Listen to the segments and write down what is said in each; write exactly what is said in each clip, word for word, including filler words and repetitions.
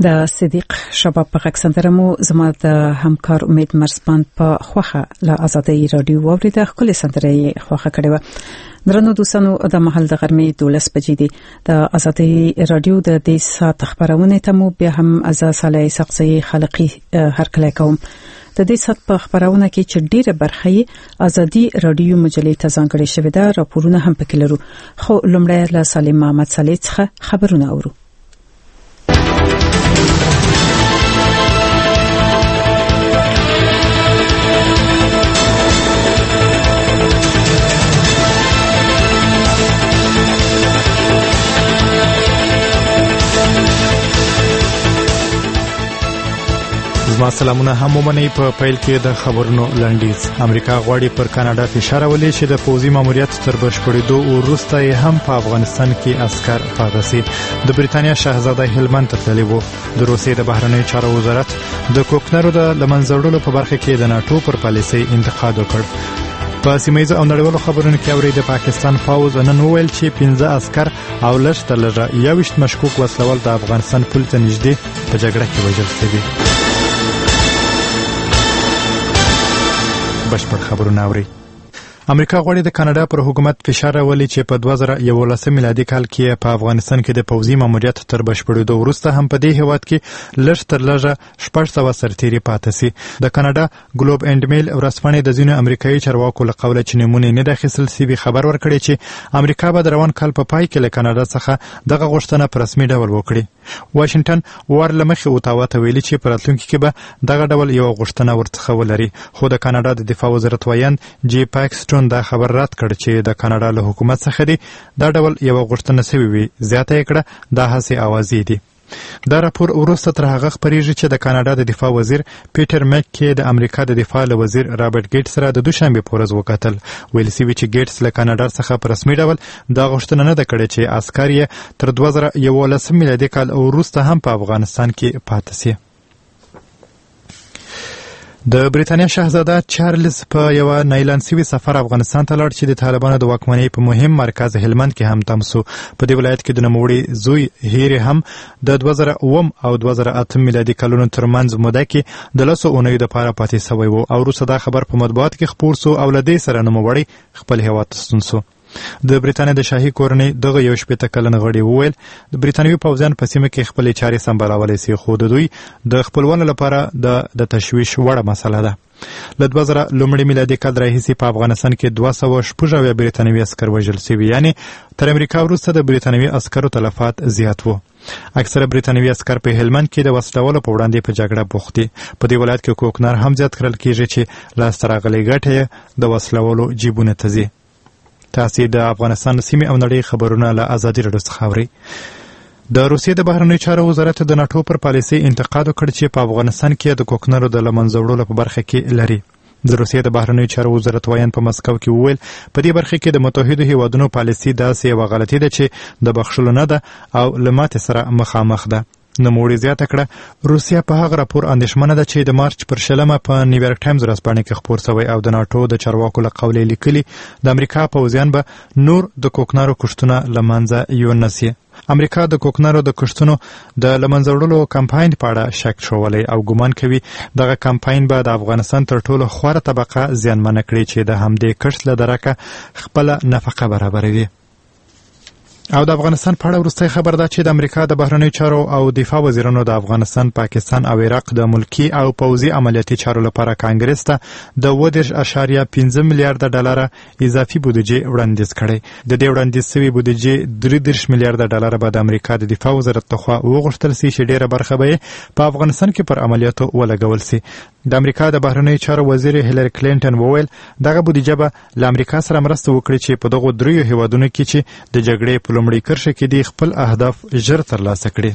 د صدیق شباب په غږ سندره مو زما د همکار امید مرزبان په خوخه له آزادۍ رادیو واوریده خپل سندره یې خوخه کړې و. درنو دوستانو د محل د غرمې دولس بجې دي. د آزادۍ رادیو د دې سات خبرونه ته مو بیا هم از صالح سقسي خلقي هرکلی کوم. د دې سات په خبرونه کې چې ډیره برخه آزادۍ رادیو مجلې ته ځانګړې شوې ده، راپورونه هم پکې لرو. خو لومړی له سالم محمد صالح څخه خبرونه اورو. زما سلامونه هم ومنئ. په پیل کې د خبرونو لنډیز. امریکا غواړي پر کاناډا فشار ولې چې د پوځي ماموریت تر بشپړېدو وروسته یې هم په افغانستان کې عسکر پاتې شي. د بریتانیا شاهزاده هلمند ته تللی و. د روسیې د بهرنیو چارو وزارت د کوکنارو د لمنځه په برخه کې د ناتو پر پالیسۍ انتقاد وکړ. په سیمه او نړیوالو خبرونو کې اوري د پاکستان پوځ نن وویل چې پنځه عسكر او لږ تر لږه یوویشت مشکوک وسلوال د افغانستان پول ته نږدې په جګړه کې وژل شوي. بشپړ خبرونه اوري. امریکا غواړي د کاناډا پر حکومت فشار راولي چې په دوه زره یولس میلادي کال کې په افغانستان کې د پوځي ماموریت تر بشپړېدو وروسته هم په دې هیواد کې لږ تر لږه شپږ سوه سرتیري پاتې شي. د کاناډا ګلوب اینډ میل ورځپاڼې د ځینو امریکایي چارواکو له قوله چې نومونه نه د اخیستل شوي خبر ورکړی چې امریکا به د روان کال په پای کې له کاناډا څخه دغه غوښتنه په رسمي ډول وکړي. واشنگټن ور لمخې اوتاوا ته ویلي چې په راتلونکي کې به دغه ډول یو غوښتنه ورڅخه ولري. خو د کاناډا د دفاع وزارت وایند جی پاکسټون دا خبر رد کړ چې د کاناډا له حکومت څخه دی دا ډول یو غوښتنه شوې وي. زیاته یې کړه دا هسې اوازې دي. دا راپور وروسته تر هغه خپریږي چې د کاناډا د دفاع وزیر پیټر مک د امریکا د دفاع له وزیر رابرټ ګیټس سره د دوشنبه په ورځ وکتل. ویل شوی چې ګیټس له کاناډا څخه په رسمي ډول دا غوښتنه نه ده کړې چې عسکر یې تر دوه زره یولس میلادي کال وروسته هم په افغانستان کې پاتې شي. د بریتانیا شاهزاده چارلز په یو نایلان سوي سفر افغانستان ته لاړ چې د طالبانو د واکمنۍ په مهم مرکز هلمند کې هم تم سو. په دې ولایت کې د نوموړي زوی هیري هم د دوه زره اووم او دوه زره اته میلادي کلونو ترمنځ موده کې د لسو اونیو دپاره پاتې سوی و او وروسته دا خبر په مطبوعاتو کې خپور سو او له دې سره نوموړی خپل هیواد ته ستون سو. د بریتانیا د شاهي کورنۍ دغه یو شپېته کلن غړي وویل د بریتانوي پوځیان په سیمه کې خپلې چارې سمبالولی شي، خو د دوی د خپلوانو لپاره د تشویش وړه مسله ده. له دوه زره لومړي میلادي کال راهیسې په افغانستان کې دوه سوه شپږ اویا بریتانوي عسکر وژل شوي، یعنې تر امریکا وروسته د بریتانوي عسکرو تلفات زیات وو. اکثره بریتانوي عسکر په هلمند کې د وسلوالو په وړاندې په جګړه بوخت دي. په دې ولایت کې کوکنار هم زیات کړل کېږي چې لاسته راغلې ګټې د وسلوالو جیبونو ته ځي. تاسې د افغانستان سیمې او نړۍ خبرونه له ازادي راډیو څخه اورئ. د روسیې د بهرنیو چارو وزارت د ناټو پر پالیسۍ انتقاد وکړ چې په افغانستان کې د کوکنارو د له منځه وړلو په برخه کې لري. د روسیې د بهرنیو چارو وزارت وایند په مسکو کې وویل په دې برخه کې د متحدو هیوادونو پالیسي داسې یوه غلطي ده چې د بخښلو نه ده او له ماتې سره مخامخ ده. نوموړي زیاته کړه روسیا په هغه راپور اندېښمنه ده چې د مارچ پر شلمه په نیویارک ټایمز ورځپاڼې کې خپور شوی او د ناټو د چارواکو له قوله لیکلي د امریکا پوځیان به نور د کوکنارو کښتونه له منځه یو نه سي. امریکا د کوکنارو د کښتونو د له منځه وړلو کمپاین په اړه شک شولی او ګمان کوي دغه کمپاین به د افغانستان تر ټولو خواره طبقه زیانمنه کړي چې د همدې کښت له درکه خپله نفقه برابروي. او د افغانستان په اړه وروستی خبر ده چې د امریکا د بهرنیو چارو او دفاع وزیرانو د افغانستان، پاکستان او عراق د ملکی او پوځي عملیاتي چارو لپاره کانګرس ته د اووه دېرش اعشاریه پنځه میلیارده ډالره اضافي بودیجې وړاندیز کړی. د دې وړاندیز شوې بودیجې درې دېرش میلیارده ډالره به د امریکا د دفاع وزارت لخوا وغوښتل شي چې ډېره برخه به یې په افغانستان کې پر عملیاتو ولګول شي. د امریکا د بهرنیو چارو وزیر هیلری کلینټن وویل دغه بودیجه به له امریکا سره مرسته وکړي چې په دغو دریو هیوادونو کې چې د جګړې په لومړۍ کرښه کې دي خپل اهداف ژر ترلاسه کړي.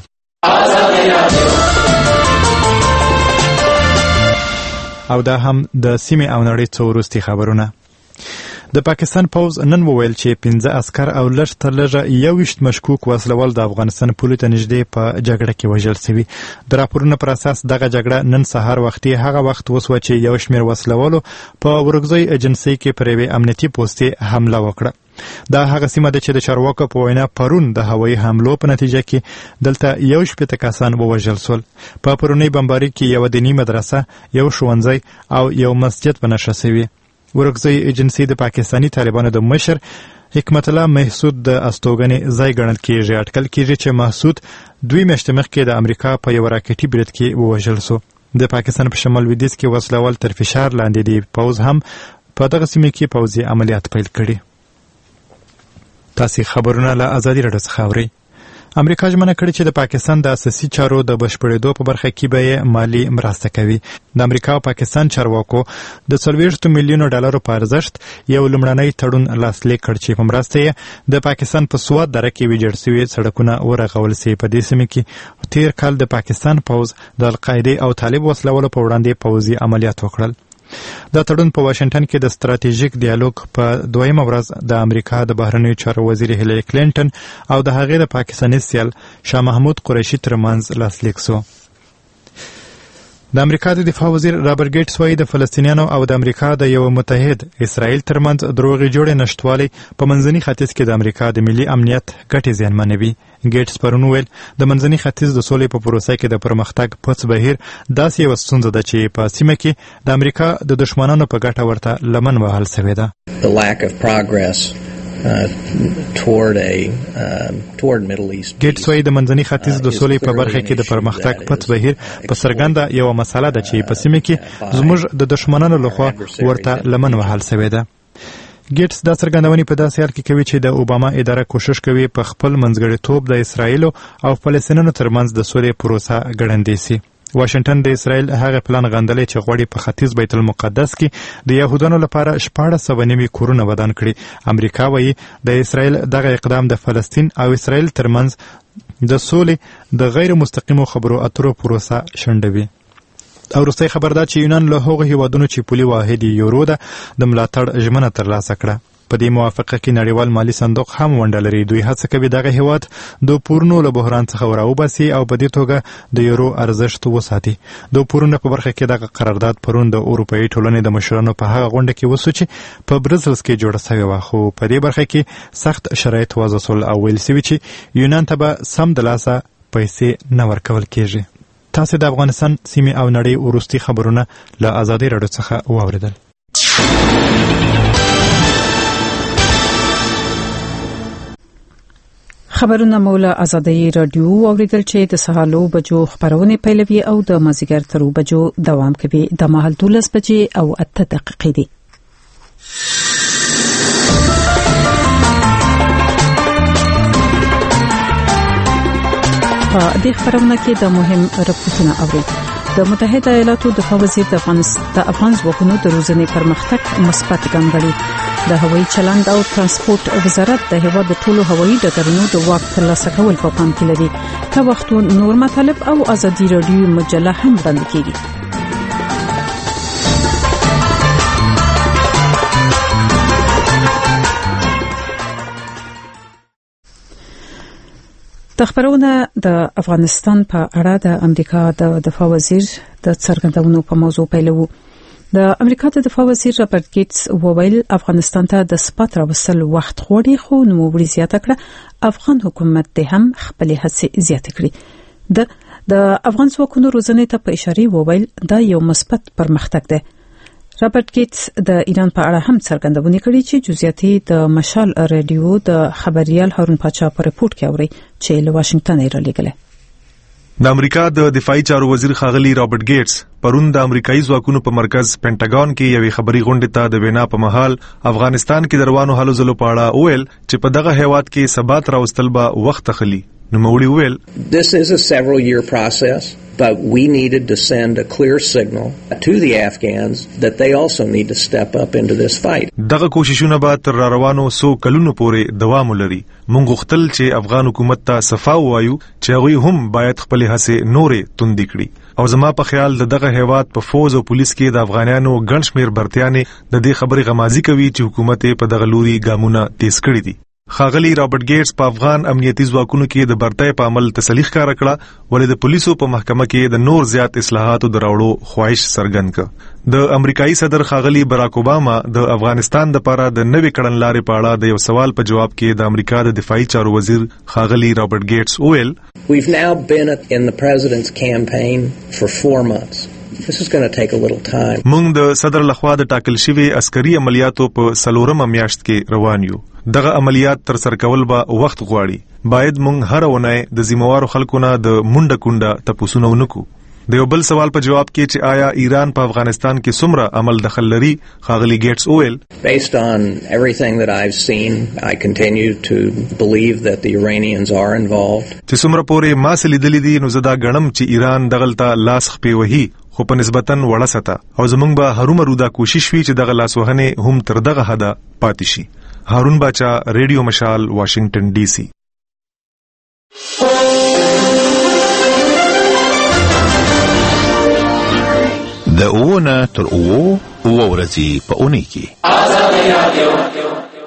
او دا هم د سیمې او نړۍ څو وروستي خبرونه. د پاکستان پوځ نن وویل چې پنځه عسکر او لږ تر لږه یوویشت مشکوک وسلوال د افغانستان پولو ته نږدې په جګړه کې وژل شوي. د راپورونو پر اساس دغه جګړه نن سهار وختي هغه وخت وسوه چې یو شمېر وسلوالو په ورکزۍ ایجنسۍ کې پر یوې امنیتي پوستې حمله وکړه. دا هغه سیمه ده چې د چارواکو په وینا پرون د هوایي حملو په نتیجه کې دلته یو شپېته کسان ووژل شول. په پرونی بمباري کې یو دینی مدرسه، یو ښوونځی او یو مسجد په نښه شوي. ورکزی ایجنسی د پاکستانی طالبانو د مشر حکمت الله محسود د استوګنې ځای ګڼل کېږي. اټکل کېږي چې محسود دوی میاشتې مخکې د امریکا په یو راکټي برید کې ووژل شو. د پاکستان په شمال لویدیځ کې وسلوال تر فشار لاندې دی. پوځ هم په دغه سیمه کې پوځي عملیات پیل کړي. تاسو خبرونه له ازادي راډیو څخه اورئ. امریکا ژمنه کړې چې د پاکستان د اساسي چارو د بشپړېدو په برخه کې به مالی مرسته کوي. د امریکا او پاکستان چارواکو د څلوېښت میلیونو ډالرو په ارزښت یو لومړنی تړون لاسلیک کړ چې په مرسته یې د پاکستان په سوات دره کې ویجاړ شوي سړکونه ورغول سي. په دې سیمه کې تیر کال د پاکستان پوځ د القاعده او طالب وسلوالو په وړاندې پوځي عملیات وکړل. دا تړون په واشنگټن کې د ستراتیژیک ډیالوګ په دویمه ورځ د امریکا د بهرنیو چارو وزیر هیلری کلینټن او د هغې د پاکستاني سیال شاه محمود قریشي ترمنځ لاسلیک شو. د امریکا د دفاع وزیر رابرټ ګیټس وایي د فلسطینیانو او د امریکا د یو متحد اسرائیل ترمنځ دروغې جوړې نشټوالی په منځني ختیځ کې د امریکا د ملي امنیت ګټې زیانمنوي. ګیټس پرون ویل د منځني ختیځ د سولې په پروسه کې د پرمختګ پڅ بهیر داسې یوه ستونزه ده چې په سیمه کې د امریکا د دښمنانو په ګټه ورته لمن وهل سوې ده. The lack of progress Uh, toward a uh, toward Middle East. ګیټس وایي د منځني ختیځ د سولې په برخه کې د پرمختګ پڅ بهیر په څرګنده یوه مسله ده چې په سیمه کې زموږ د دښمنانو لخوا ورته لمن وهل سوې ده. ګیټس دا څرګندونې په داسې حال کې کوي چې د اوباما اداره کوشش کوي په خپل منځګړیتوب د اسرائیلو او فلسطینیانو ترمنځ د سولې پروسه ګړندۍ سي. واشنگټن د اسرائیل هغه پلان غندلی چې غواړي په ختیځ بیت المقدس کې د یهودانو لپاره شپاړس سوه نوي کورونه ودان کړي. امریکا وایي د اسرائیل دغه اقدام د فلسطین او اسرائیل ترمنځ د سولې د غیر مستقیمو خبرو اترو پروسه شنډوي. او وروستی خبر دا چې یونان له هغو هیوادونو چې پولي واحد یورو ده د ملاتړ ژمنه ترلاسه کړه. په دې موافقه کې نړیوال مالی صندوق هم ونډه لري. دوی هڅه کوي دغه هیواد د پورونو له بحران څخه وراوباسي او په دې توګه د یورو ارزښت وساتي. د پورونو په برخه کې دغه قرارداد پرون د اروپایي ټولنې د مشرانو په هغه غونډه کې وسو چې په برسلز کې جوړه شوې وه، خو په دې برخه کې سخت شرایط وضع شول او ویل شوي چې یونان ته به سم د لاسه پیسې نه ورکول کېږي. تاسو د افغانستان سیمې او نړۍ وروستي خبرونه له ازادي راډیو څخه واورېدل. خبرونه مولا ازادي رادیو اوریدل چې د سهالو بجو خبرونه پیلوي او د مازیګر تر بجو دوام کوي. د مهال دولس بجې او اته دقیقې دي. په دې خبرونه کې د مهم راپورټونه اوري. د متحده ایالاتو دفاع وزیر د افغان ځواکونو د روزنې پرمختګ مثبت ګڼي. د هوایي چلند او ترانسپورت وزارت د هیواد د ټولو هوایي ډګرونو د واک ترلاسه کول په پام کې لري. که وختو نور مطالب او ازادي رادیو مجله هم وړاندې کیږي. د خبرونه د افغانستان په اړه د امریکا د دفاع وزیر د څرګندونو په موضوع پیلو. د امریکا د دفاع وزیر رابرټ ګیټس وویل افغانستان ته د سپات راوستل وخت غواړي، خو نوموړي زیاته کړه افغان حکومت ته هم خپل هڅې زیاتې کړي. د د افغان ځواکونو روزنې ته په اشاره وویل دا یو مثبت پرمختګ دی. رابرټ ګیټس د ایران په اړه هم څرګندونه کړې چې جزئیات د مشال رادیو د خبريال هارون پاچا په رپورت کې اوري چې له واشنگټن یې رالیږله. د امریکا د دفاعي چارو وزیر خاغلی رابرټ ګیټس پرون د امریکایي ځواکونو په مرکز پینټاګون کې یوې خبري غونډې ته د وینا په مهال افغانستان کې د روانو حالو ځلو په اړه وویل چې په دغه هیواد کې ثبات راوستل به وخت اخلي. نو موري ویل This is a several year process, but we needed to send a clear signal to the Afghans that they also need to step up into this fight. دغه کوششونه به تر روانو سو کلونو پورې دوام ولري. موږ غوښتل چې افغان حکومت ته صفا وایو چې هغوی هم باید خپل هڅې نورې توندې کړي. او زما په خیال د دغه هیواد په فوز او پولیس کې د افغانانو ګڼ شمېر برتیانې د دې خبرې غمازي کوي چې حکومت په دغه لوري ګامونه تیز کړي دي. خاغلی رابرټ ګیټس په افغان امنیتي ځواکونو کې د برتۍ په عمل تسلی ښکاره کړه ولې د پولیسو په محکمه کې د نور زیات اصلاحاتو دراوړو خواهش څرګند کړ. د امریکایي صدر خاغلی براک اوباما د افغانستان لپاره د نوې کړنلارې په اړه د یو سوال په جواب کې د امریکا د دفاعي چارو وزیر خاغلی رابرټ ګیټس وویل We've now been in the president's campaign for four months. This is going to take a little time. موږ د صدر لخوا د ټاکل شوی عسکري عملیاتو په څلورمه میاشت کې روان یو. دغه عملیات تر سره کول به وخت غواړي. باید موږ هر ونه د ذمہوارو خلکو نه د مونډه کونډه تپوسونه ونکو. د یو بل سوال په جواب کې چې آیا ایران په افغانستان کې څومره عمل دخل لري خاغلی ګیټس وویل Based on everything that I've seen, I continue to believe that the Iranians are involved. چې څومره پورې ما څه لیدلي دي نو زه دا ګڼم چې ایران دغلته لاس خپې وهي خو په نسبتاً وړه سطح او زموږ به هرومرو دا کوشش وي چې دغه لاسوهنې هم تر دغه حده پاتې شي. هارون باچا، ریډیو مشال، واشنگټن ډي سي. د اوونه تر اوو اوه ورځې په اونۍ کې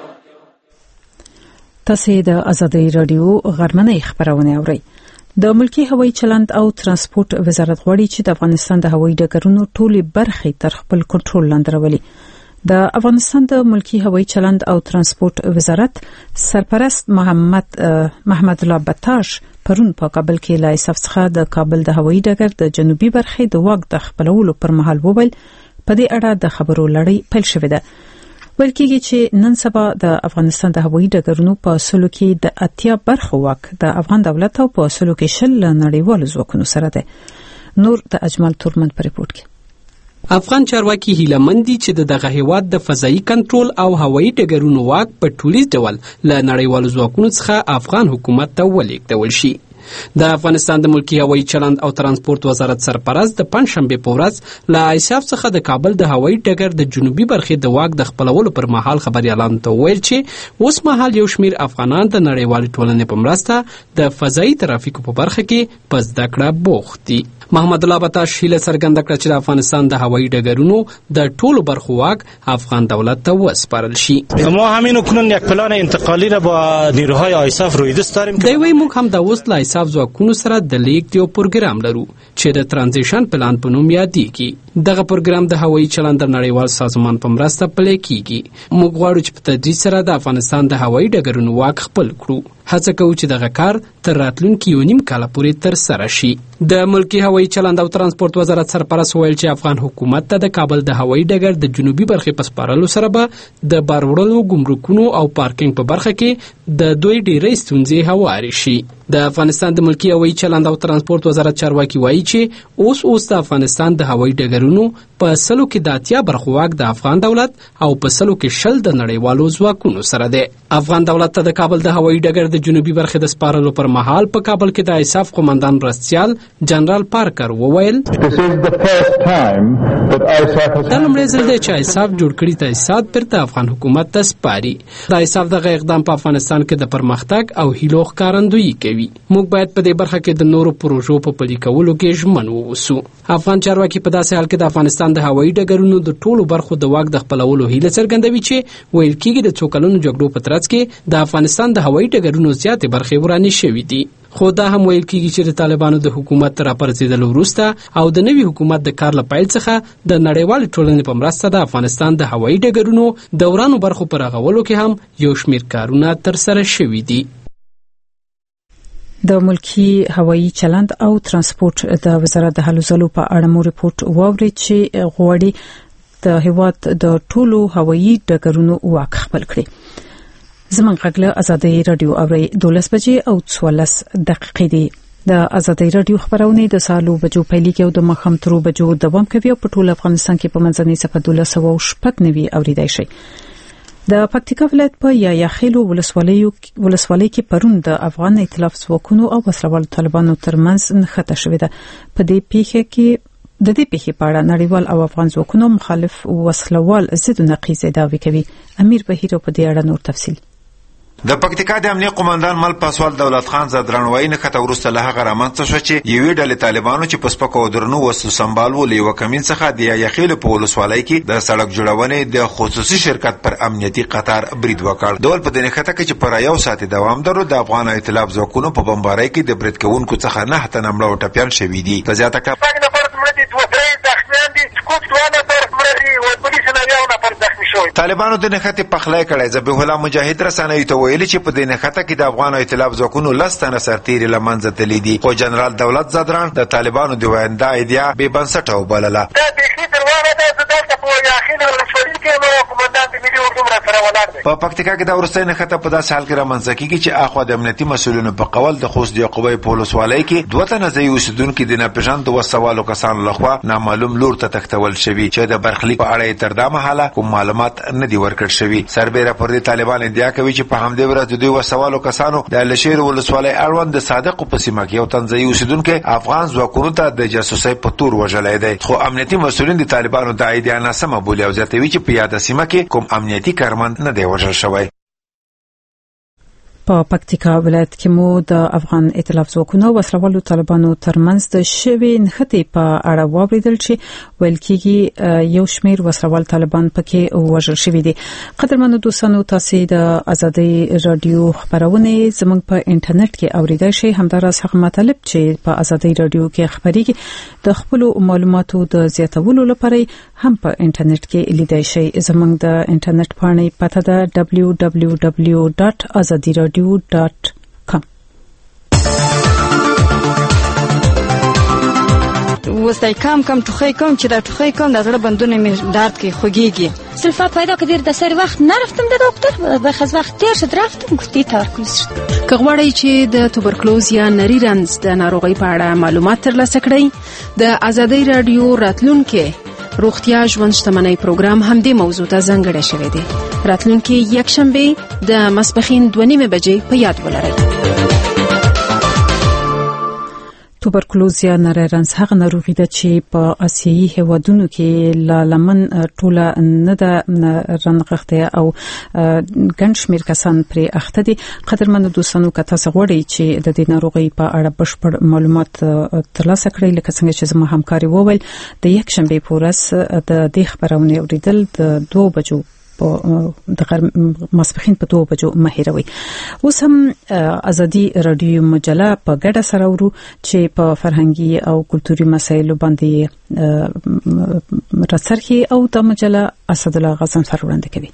تاسو د ازادي رادیو غرمنۍ خبرونه اورئ. د ملکی هوایي چلند او ترانسپورت وزارت غواړي چې د افغانستان د هوایي ډګرونو ټولې برخې تر خپل کنټرول لاندې راولي. د افغانستان د ملکی هوایي چلند او ترانسپورت وزارت سرپرست محمد محمد الله بتاش پرون په کابل کې لا ایساف څخه د کابل د هوایي ډګر د جنوبي برخې د واګ د خپلولو پر مهال وویل په دې اړه د خبرو لړۍ پیل شوې ده. ویل کېږي چې نن سبا د افغانستان د هوایي ډګرونو په سلو کې د اتیا برخو واک د افغان دولت او په سلو کې شل نړیوالو ځواکونو سره ده. نور د اجمل تورمن پر ریپورت کې افغان چارواکي هیله مند دي چې دغه هیواد د فضایي کنټرول او هوایي ډګرونو واک په ټولیز ډول له نړیوالو ځواکونو څخه افغان حکومت ته ولېږدول شي. د افغانستان د ملکی هوایي چلند او ترانسپورت وزارت سرپرست د پنځشنبه په ورځ له ایساف څخه د کابل د هوایي ډګر د جنوبي برخې د واک د خپلولو پر مهال خبريالانو ته ویل چې اوس مهال یو شمیر افغانان د نړیوال ټولنې په مرسته د فضایي ترافیکو په برخه کې په زده کړه بوخت دي. محمد الله بتاش هیله څرګنده کړه چې د افغانستان د هوایي ډګرونو د ټولو برخو واک افغان دولت ته وسپارل شي. ما همین اکنون یک پلان انتقالی را با نیروهای آیساف رویدست داریم. دوی موږ هم د اوس لا ایساف ځواکونو سره د لیک یو پروګرام لرو چې د ترانزیشن پلان په نوم یادېږي. دغه پروګرام د هوایي چلند د نړیوال سازمان په مرسته پلی کیږي. موږ غواړو چې په تدریج سره د افغانستان د هوایي ډګرونو واک خپل کړو. هڅه کوو چې دغه کار تر راتلونکي یو نیم کال پورې تر سره شي. د ملکی هوایي چلند او ترانسپورت وزارت سرپرست ویل چې افغان حکومت ته د کابل د هوایي ډګر د جنوبي برخې په سپارلو سره به د بار وړلو ګمرکونو او پارکینګ په برخه کې د دوی ډېرې ستونزې هوارې شي. د افغانستان د ملکی هوایي چلند او ترانسپورت وزارت چارواکي وایي چې اوس اوس د افغانستان د هوایي ډګرونو په سلو کې د اتیا برخو واک د افغان دولت او په سلو کې شل د نړیوالو ځواکونو سره دی. افغان دولت ته د کابل د هوایي ډګر د جنوبي برخې د سپارلو پر مهال په کابل کې د ایساف قومندان مرستیال جنرال پارکر وویل دا لومړی ځل دی چې ایساف جوړ کړي تاسیسات بیرته افغان حکومت ته سپاري. د ایساف دغه اقدام په افغانستان کې د پرمختګ او هیلو ښکارندویي کوي. موږ باید په دې برخه کې د نورو پروژو په پلي کولو کې ژمن واوسو. افغان چارواکي په داسې حال کې د افغانستان د هوایي ډګرونو د ټولو برخو د واک د خپلولو هیله څرګندوي چې ویل کېږي د څو کلونو جګړو په ترڅ کې د افغانستان د هوایي ډګرونو زیاتې برخې ورانې شوې دي. خو دا هم ویل کېږي چې د طالبانو د حکومت تر راپرځېدلو وروسته او د نوي حکومت د کار له پیل څخه د نړیوال ټولنې په مرسته د افغانستان د هوایي ډګرونو د ورانو برخو پر رغولو کې هم یو شمیر کارونه ترسره شوي دي. د ملکی هوایي چلند او ترانسپورت د وزارت د هلو ځلو په اړه مو ریپورت واوري چې غواړي د هیواد د ټولو هوایي ډګرونو واک خپل کړي. زمون غږله ازادي رادیو اوري دولس بجې او څوارلس دقیقې دي. د ازادي رادیو خبرونه د سالو بجو پیلې کې او د مخم ترو بجو دوام کوي په ټول افغانستان کې په منځنۍ صفه دولس او شپږ نوي اوریدای شي. د پکتیکا ولایت په یا خېلو ولسوالۍ ولسوالۍ کې پرون د افغان ائتلاف ځواکونو او وسلوال طالبانو ترمنځ نښته شوې ده. په دې پیښه کې د دې پیښې په اړه نړیوال او افغان ځواکونو مخالف وسلوال ضد نقیزه داوی کوي. امیر بهیر په دې اړه نور تفصیل. د پکتیکا د امنیه قومندان مل پاسوال دولت خان زدران وایي نه کته ورسته له هغه رامنځته شو چې یوې ډلې طالبانو چې په سپکو درنو وسو سمبال ولې وکمین څخه د یخیل په ولسوالۍ کې د سړک جوړونې د خصوصي شرکت پر امنیتي قطار برید وکړ. ډول په دې خطه کې چې پر یو ساعت دوام درو د افغان ائتلاف ځواکونو په بمبارۍ کې د برید کوونکو څخه نه تنه مړه او ټپيان شوي دي. په زیاته کې طالبانو د نخته پخلای کړای ذبیح الله مجاهد رسنوي ته ویلي چې په دې نخته کې د افغان ائتلاف ځواکونو لستانه سرتیري لمنځه تللی دي، خو جنرال دولت زدران د طالبانو د ویندا ایډیا به بنسټه وبلله. په پکتیکا کې د ورستۍ نخته په داسې حال کې رامنځته کیږي چې اخوا د امنیتي مسولینو په قول د خوست د قوی پولیس والای کې دوه تنه ځای اوسیدونکو د ناپېژاندو وسوالو کسانو لخوا نامعلوم لور ته تختول شوی چې د برخلیک په اړه تر دا مهاله کوم معلومات نه دی ورکړ شوی. سربېره پر دې طالبان ادعا کوي چې په همدې ورځ د دوی وسوالو کسانو د لشیر ولسوالۍ اړوند د صادق په سیمه کې یو تن ځای اوسیدونکو افغان ځواکونو ته د جاسوسۍ په تور وژلای دی، خو امنیتي مسولین د طالبانو د ایډیا ناسمه بولي او ځاتوي چې په یاد سیمه کې کوم امنیتي کارمند نه دی وژل شوی. په پکتیکا ولایت کې مو د افغان ائتلاف ځواکونو وسلوالو طالبانو ترمنځ د شوی نښتې په اړه واوریدل چې ویل کېږي یو شمېر وسلوال طالبان پکې وژل شوي دي. قدرمنو دوستانو، تاسو د ازادي رادیو خبرونه زموږ په انټرنیټ کې اوریدای شئ. همداراز هغه مطالب چې په ازادي رادیو کې خبريږي د خپل معلوماتو د زیاتولو لپاره هم په انټرنیټ کې لیدای شئ. زموږ د انټرنیټ پاڼې پته ده دبلیو دبلیو دبلیو ډاټ ازادي رادیو ډاټ کام. وستای کم کم ټوخی کوم چې دا ټوخی کوم د زړه بندونه مې درد کې خوږیږي. سلفا پیدا کړی د سر وخت نرفتم د ډاکټر به خز وخت تیر شد رفتم گفتی تمرکز شد. که غواړئ چې د توبرکلوز یا نری رنځ د ناروغۍ په اړه معلومات ترلاسه کړئ، د ازادي رادیو راتلونکي روغتیا ژوند شتمنۍ پروګرام هم دې موضوع ته ځانګړی شوی دی. راتلونکي یکشنبه د ماسپښین دوه نیمې بجې په یاد ولرئ. توبرکلوز یا نری رنځ هغه ناروغي ده چې په آسیایي هیوادونو کې لا لمن ټوله نه ده رنغښته او ګڼ شمېر کسان پرې اخته دي. قدرمنو دوستانو، که تاسو غواړئ چې د دې ناروغۍ په اړه بشپړ معلومات ترلاسه کړئ، لکه څنګه چې زما همکاري وویل، د یکشنبه په ورځ د دې خبرونه اوریدل د دوه بجو د ماسپښین په دوه بجو مه هیروئ. اوس هم ازادي رادیو مجله په ګډه سره ورو چې په فرهنګي او کلتوري مسایلو باندې راڅرخي او د مجله اسدالله غزنفر وړاندې کوي.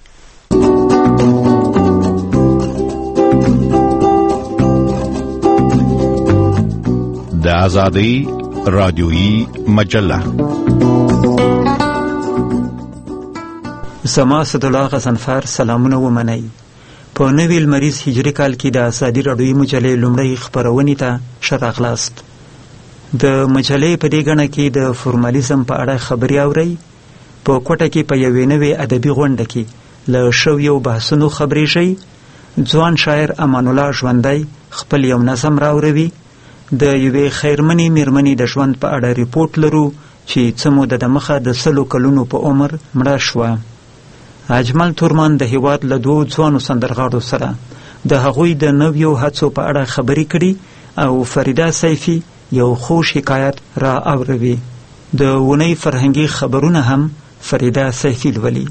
د ازادي رادیویی مجله زما اسدالله غزنفر سلامونه ومنئ. په نوي لمریز هجري کال کې د ازادي رادیویی مجلې لومړۍ خبرونې ته ښه راغلاست. د مجلې په دې ګڼه کې د فورمالیزم په اړه خبرې اورئ. په کوټه کې په یوې نوې ادبي غونډه کې له شویو بحثونو خبرېږئ. ځوان شاعر امان الله ژوندی خپل یو نظم راوروي. د یوې خیرمنې میرمنې د ژوند په اړه ریپورت لرو چې څه موده د مخه د سلو کلونو په عمر مړه شوه. اجمل تورمان د هیواد له دوو ځوانو سندرغاړو سره د هغوی د نویو هڅو په اړه خبرې کړي او فریده سیفي یو خوش حکایت را اوروي. د ونې فرهنګي خبرونه هم فریده سیفي لولي.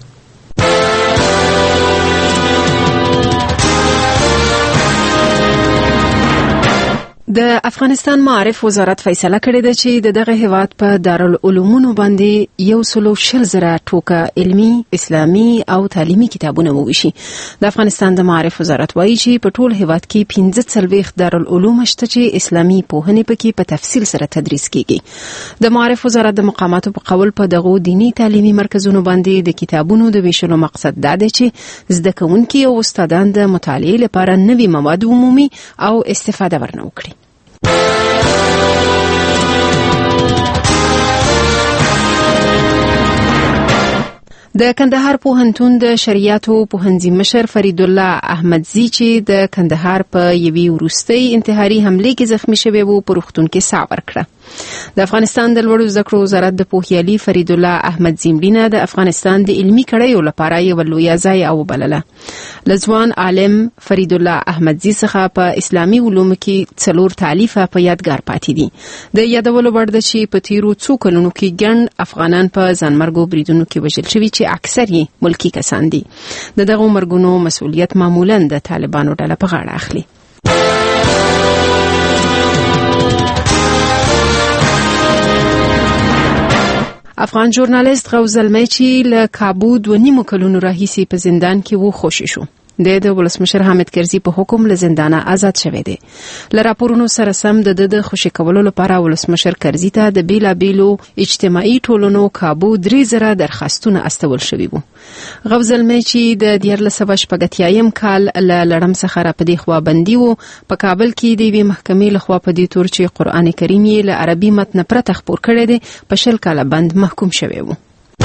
د افغانستان معارف وزارت فیصله کړې ده چې د دغه هیواد په دارالعلومونو باندې یو سلو شل زره ټوکه علمی، اسلامي او تعلیمي کتابونه وویشي. د افغانستان د معارف وزارت وایي چې په ټول هیواد کې پنځه څلوېښت دارالعلوم شته چې اسلامي پوهنې پکې په تفصیل سره تدریس کیږي. د معارف وزارت د مقاماتو په قول په دغه دینی تعلیمي مرکزونو باندې د کتابونو د ویشلو مقصد دا دی چې زده کوونکي او استادان د مطالعې لپاره نوي مواد عمومي او استفاده ورنه وکړي. د کندهار پوهنتون د شریعتو پوهنځي مشر فرید الله احمدزی چې د کندهار په یوې وروستۍ انتحاري حمله کې زخمی شوی وو په روغتون کې ساه ورکړه. د افغانستان د لوړو زده کړو وزارت د پوهیالي فرید الله احمد زمرینه د افغانستان د علمي کړیو لپاره یو لوی ځای او بلله. لزوان عالم فرید الله احمد زی څخه په اسلامي علومو کې څلور تالیفه په یادګار پاتې دي. د یادولو وړ ده چې په تیرو څو کلونو کې ګڼ افغانان په ځانمرګو بریدونو کې وژل شوي چې اکثر یې ملکی کسان دي. د دغه مرګونو مسؤلیت معمولاً د طالبانو ډله په غاړه اخلي. افغان ژورنالیست غوث زلمی چې له کابو دوه نیمو کلونو راهیسې په زندان کې و خوشی شو. د ولسمشر حامد کرزي په حکم له زندانه آزاد شوی دی. له راپورونو سره سم د د خوشی کولو لپاره ولسمشر کرزي ته د بیلابیلو اجتماعي ټولنو کابو درې زره درخواستونه استول شوي وو. غوث زلمی چې د دیارلس سوه شپږ کال له لړم څخه را پدې خوا بندي وو، په کابل کې د یوې محکمې لخوا په دې تور چې قرآن کریم یې له عربي متن پرته خپور کړی دی په شل کاله بند محکوم شوی وو.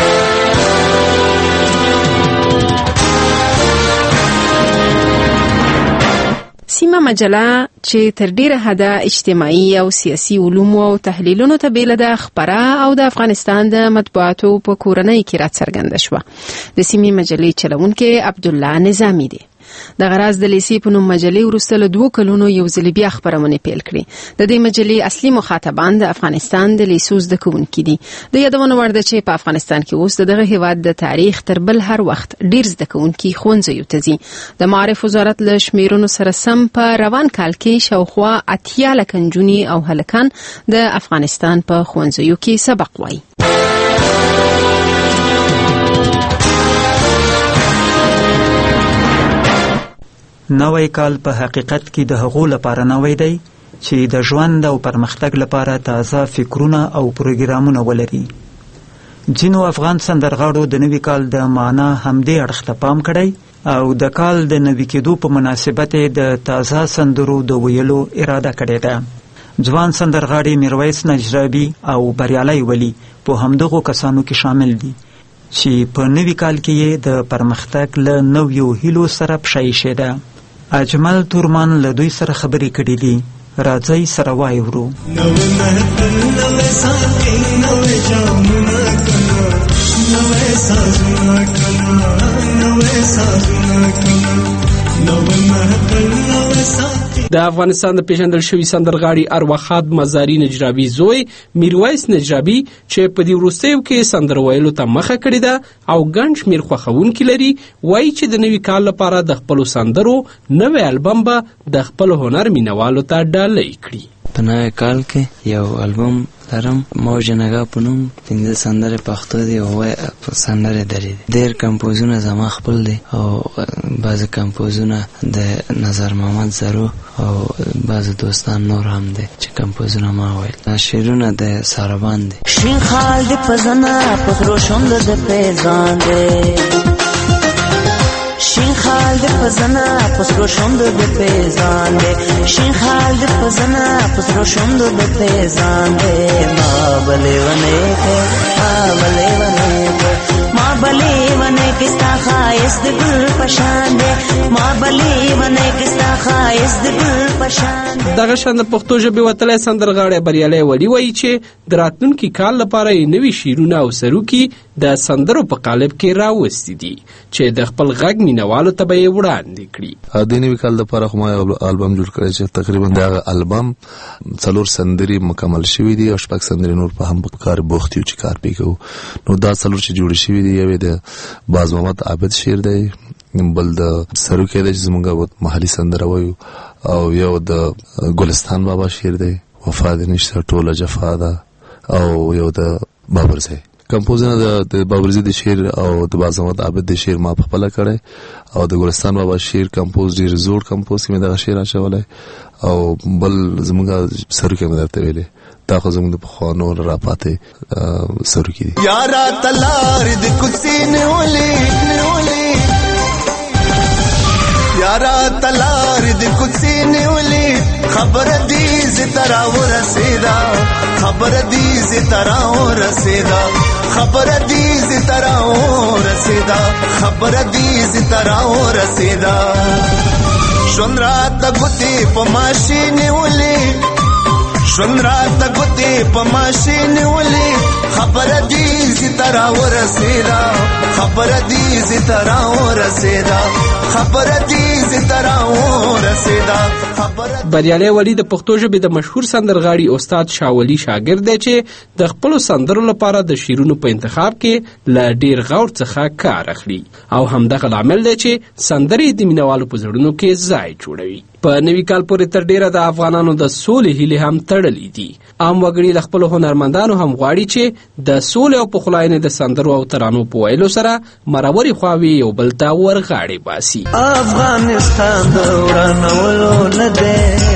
سیمه مجله چې تر ډیره حده اجتماعي او سیاسي علوم او تحلیلونو ته بیل ده خبره او د افغانستان د مطبوعاتو په کورنۍ کې راڅرګنده شوه. د سیمه مجلې چلونکي عبدالله نظامی دی. د غراز د لیسي په نوم مجلې وروسته له دوه کلونو یو ځل بیا خبرونه پیل کړې. د دې مجلې اصلي مخاطبان د افغانستان د لیسو زده کوونکي دي. د یادونه وړ ده چې په افغانستان کې اوس دغه هیواد د تاریخ تر بل هر وخت ډیر زده کوونکي ښوونځیو ته ځي. د معارف وزارت له شمیرونو سره سم په روان کال کې شاوخوا اتیا لکه نجونې او هلکان د افغانستان په ښوونځیو کې سبق وایي. نوی کال په حقیقت کې د هغو لپاره نوی دی چې د ژوند او پرمختګ لپاره تازه فکرونه او پروګرامونه ولري. ځینو افغان سندرغاړو د نوي کال د معنا همدې اړخ ته پام کړی او د کال د نوي کېدو په مناسبت د تازه سندرو د ویلو اراده کړې ده. ځوان سندرغاړي میرویس نجرابي او بریالي ولی په همدغو کسانو کې شامل دي چې په نوي کال کې د پرمختګ له نویو هیلو سره پښه ایښې ده. اجمل تورمان له دوی سره خبرې کړې دي. راځئ سره وایورو. نوې محفل نوې ساقي نوې جامونه کنا نوې سازونه کنا نوې سازونه کنا نوې محفل نوې ساقي. د افغانستان د پیژندل شوی سندرغاړي ارواخاد مزاری نجرابي زوی میرویس نجرابي چې په دې وروستیو کې سندر ویلو ته مخه کړې ده او ګڼ شمېر خوښونکي لري، وایي چې د نوي کال لپاره د خپلو سندرو نوی البم به د خپل هنر مینوالو ته ډالۍ کړي. په نوی کال کې یو البم لرم، موج نګا په نوم، پنځه سندرې پښتو دي او اووه سندرې دري دي. ډېر کمپوزونه زما خپل دي او بعضې کمپوزونه د نظر محمد زرو او بعضې دوستان نور هم دي چې کمپوزونه ما ویل. شعرونه د ساربان دي. شین خال د پزنا پخرو شوند د پیزان دی، شین خال د پزنا پخرو شوند د پیزان دی، شین خال د پزنا پخرو شوند د پیزان دی. ما بلې ونه کې ما بلې ونه کې ما بلې ونه کې ستا خایست د ګل پشان دی، ما بلې ونه کې ستا خایست د ګل پشان دی. دغه شان د پښتو ژبې وتلی سندرغاړی بریالی ولی وایي چې د راتلونکي کال لپاره یې نوي شعرونه او سروکي د سندرو په قالب کې راوستي دي چې د خپل غږ مینوالو ته به یې وړاندې کړي. د نوي کال لپاره خو ما یو البم جوړ کړی چې تقریبا دغه البم څلور سندرې مکمل شوي دي او شپږ سندرې نور په هم په کار بوخت یو چې کار پې کوو. نو دا څلور چې جوړې شوي دي، یو د باز محمد عابد شعر دی، بل د سروکی دی چې زموږ محلي سندره وایو، او یو د ګلستان بابا شعر دی، وفا دې نشته ټوله جفا ده، او یو د بابرزی. کمپوزونه د بابرزی د شعر او د باز محمد عابد د شعر ما په خپله کړی، او د ګلستان بابا شعر کمپوز ډېر زوړ کمپوز کې مې دغه شعر اچولی، او بل زموږ سروکی مې درته ویلی. دا خو زموږ د پخوانو راپاتې سروکي دي. یارا تلار د کوڅې نیولې نیولې یارا تلار د کوڅې نیولې خبر دې ز ترا ورسېدا خبر دې ز ترا ورسېدا خبر دې ز ترا ورسېدا خبر دې ز ترا ورسېدا ژوند راته ګوتې په ماشي نیولې ژوند راته ګوتې په ماشین ولې خبره دې زی ترا ورسېدا خبره دې زی ترا ورسېدا خبره دې زی ترا ورسېدا. بریالي ولی د پښتو ژبې د مشهور سندرغاړي استاد شاولی شاګرد دی چې د خپل سندرو لپاره د شیرونو په انتخاب کې ل ډیر غور څخه کار اخلي او همدغه عامل دی چې سندرې د مینوالو په زړونو کې ځای جوړوي. په نوي کال پورې تر ډیره د افغانانو د سولې هیلې هم تړلې دي. عام وګړي له خپلو هنرمندانو هم غواړي چې د سولې او پخلاینې د سندرو او ترانو په ویلو سره مروري خواوې یو بل ته ورغاړې باسي. افغانستان د ورانولو نه دی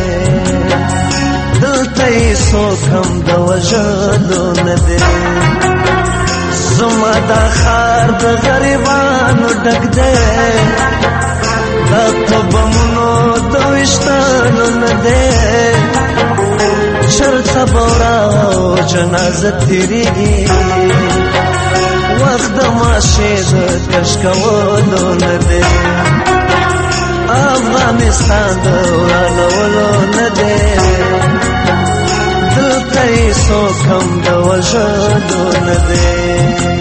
دلته یې څوک هم د وژلو نه دی. زما دا ښار د غریبانو ډک دی دا په بمونو د ویشتانو نه دی چرته به ورا جنازه تېرېږي وخت د ماشې د کش کولو نه دی. افغانستان د ورانولو نه دی دلته یې څوک هم د وژلو نه دی.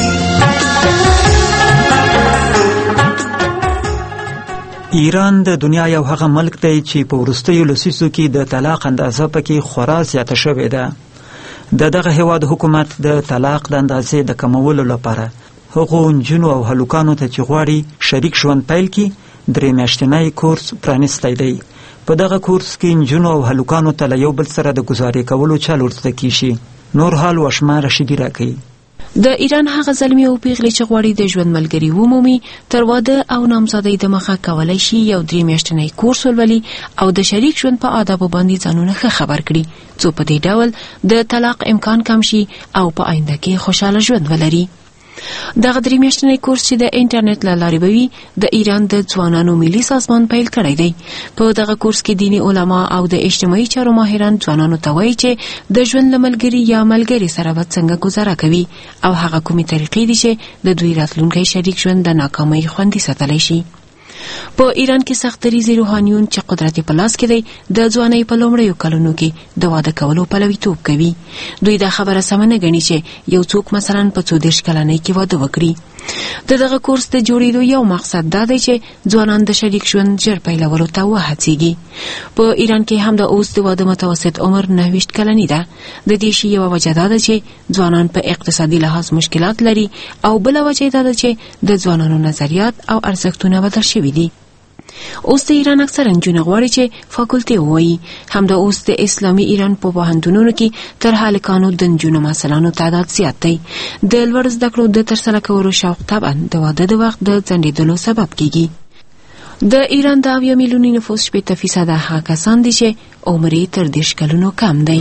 ایران د دنیا یو هغه ملک دی چې په وروستیو لسیزو کې د طلاق اندازه پکې خورا زیاته شوې ده. د دغه هیواد حکومت د طلاق د اندازې د کمولو لپاره هغو نجونو او هلوکانو ته چې غواړي شریک ژوند پیل کړي درې میاشتنی کورس پرانیستی دی. په دغه کورس کې نجونو او هلوکانو ته له یو بل سره د ګزارې کولو چل ورزده کیږي. نور حال وشمه رشیدي راکوي. د ایران هغه زلمی او پیغلې چې غواړي د ژوند ملګري ومومي تر واده او نامزادۍ د مخه کولی شي یو درې میاشتنی کورس ولولي او د شریک ژوند په آدابو باندې ځانونه ښه خبر کړي څو په دې ډول د طلاق امکان کم شي او په آینده کې خوشحاله ژوند ولري. دغه درې میاشتنی کورس چې د انټرنیټ له لارې به وي د ایران د ځوانانو ملي سازمان پیل کړی دی. په دغه کورس کې دیني علما او د اجتماعي چارو ماهران ځوانانو ته وایي چې د ژوند له ملګري یا ملګري سره به څنګه ګزاره کوي او هغه کومې طریقې دي چې د دوی راتلونکی شریک ژوند د ناکامۍ خوندي ساتلی شي. په ایران کې سختریزي روحانیون چې قدرت په لاس کې دی د ځوانۍ په لومړیو کلونو کې د واده کولو پلویتوب کوي. دوی دا خبره سمه نه ګڼي چې یو څوک مثلا په څو دېرش کلنۍ کې واده وکړي. د دغه کورس د جوړېدو یو مقصد دا دی چې ځوانان د شریک ژوند ژر پیلولو ته وهڅېږي. په ایران کې هم د اوس د واده متوسط عمر نهه ویشت کلنۍ ده. د دې شي یوه وجه دا ده چې ځوانان په اقتصادي لحاظ مشکلات لري او بله وجه دا ده چې د ځوانانو نظریات او ارزښتونه بدل شوي دي. اوس د ایران اکثره نجونې غواړي چې فاکولټي ووایي. همدا اوس د اسلامي ایران په پوهنتونونو کې تر هلکانو د نجونو محصلانو تعداد زیات دی. د لوړ زده کړو د ترسره کولو شوق طبعا د واده د وخت د ځنډېدلو سبب کیږي. د ایران د اویا میلیوني نفوس شپېته فیصده هغه کسان دي چې عمر یې تر دېرش کلونو کم دی.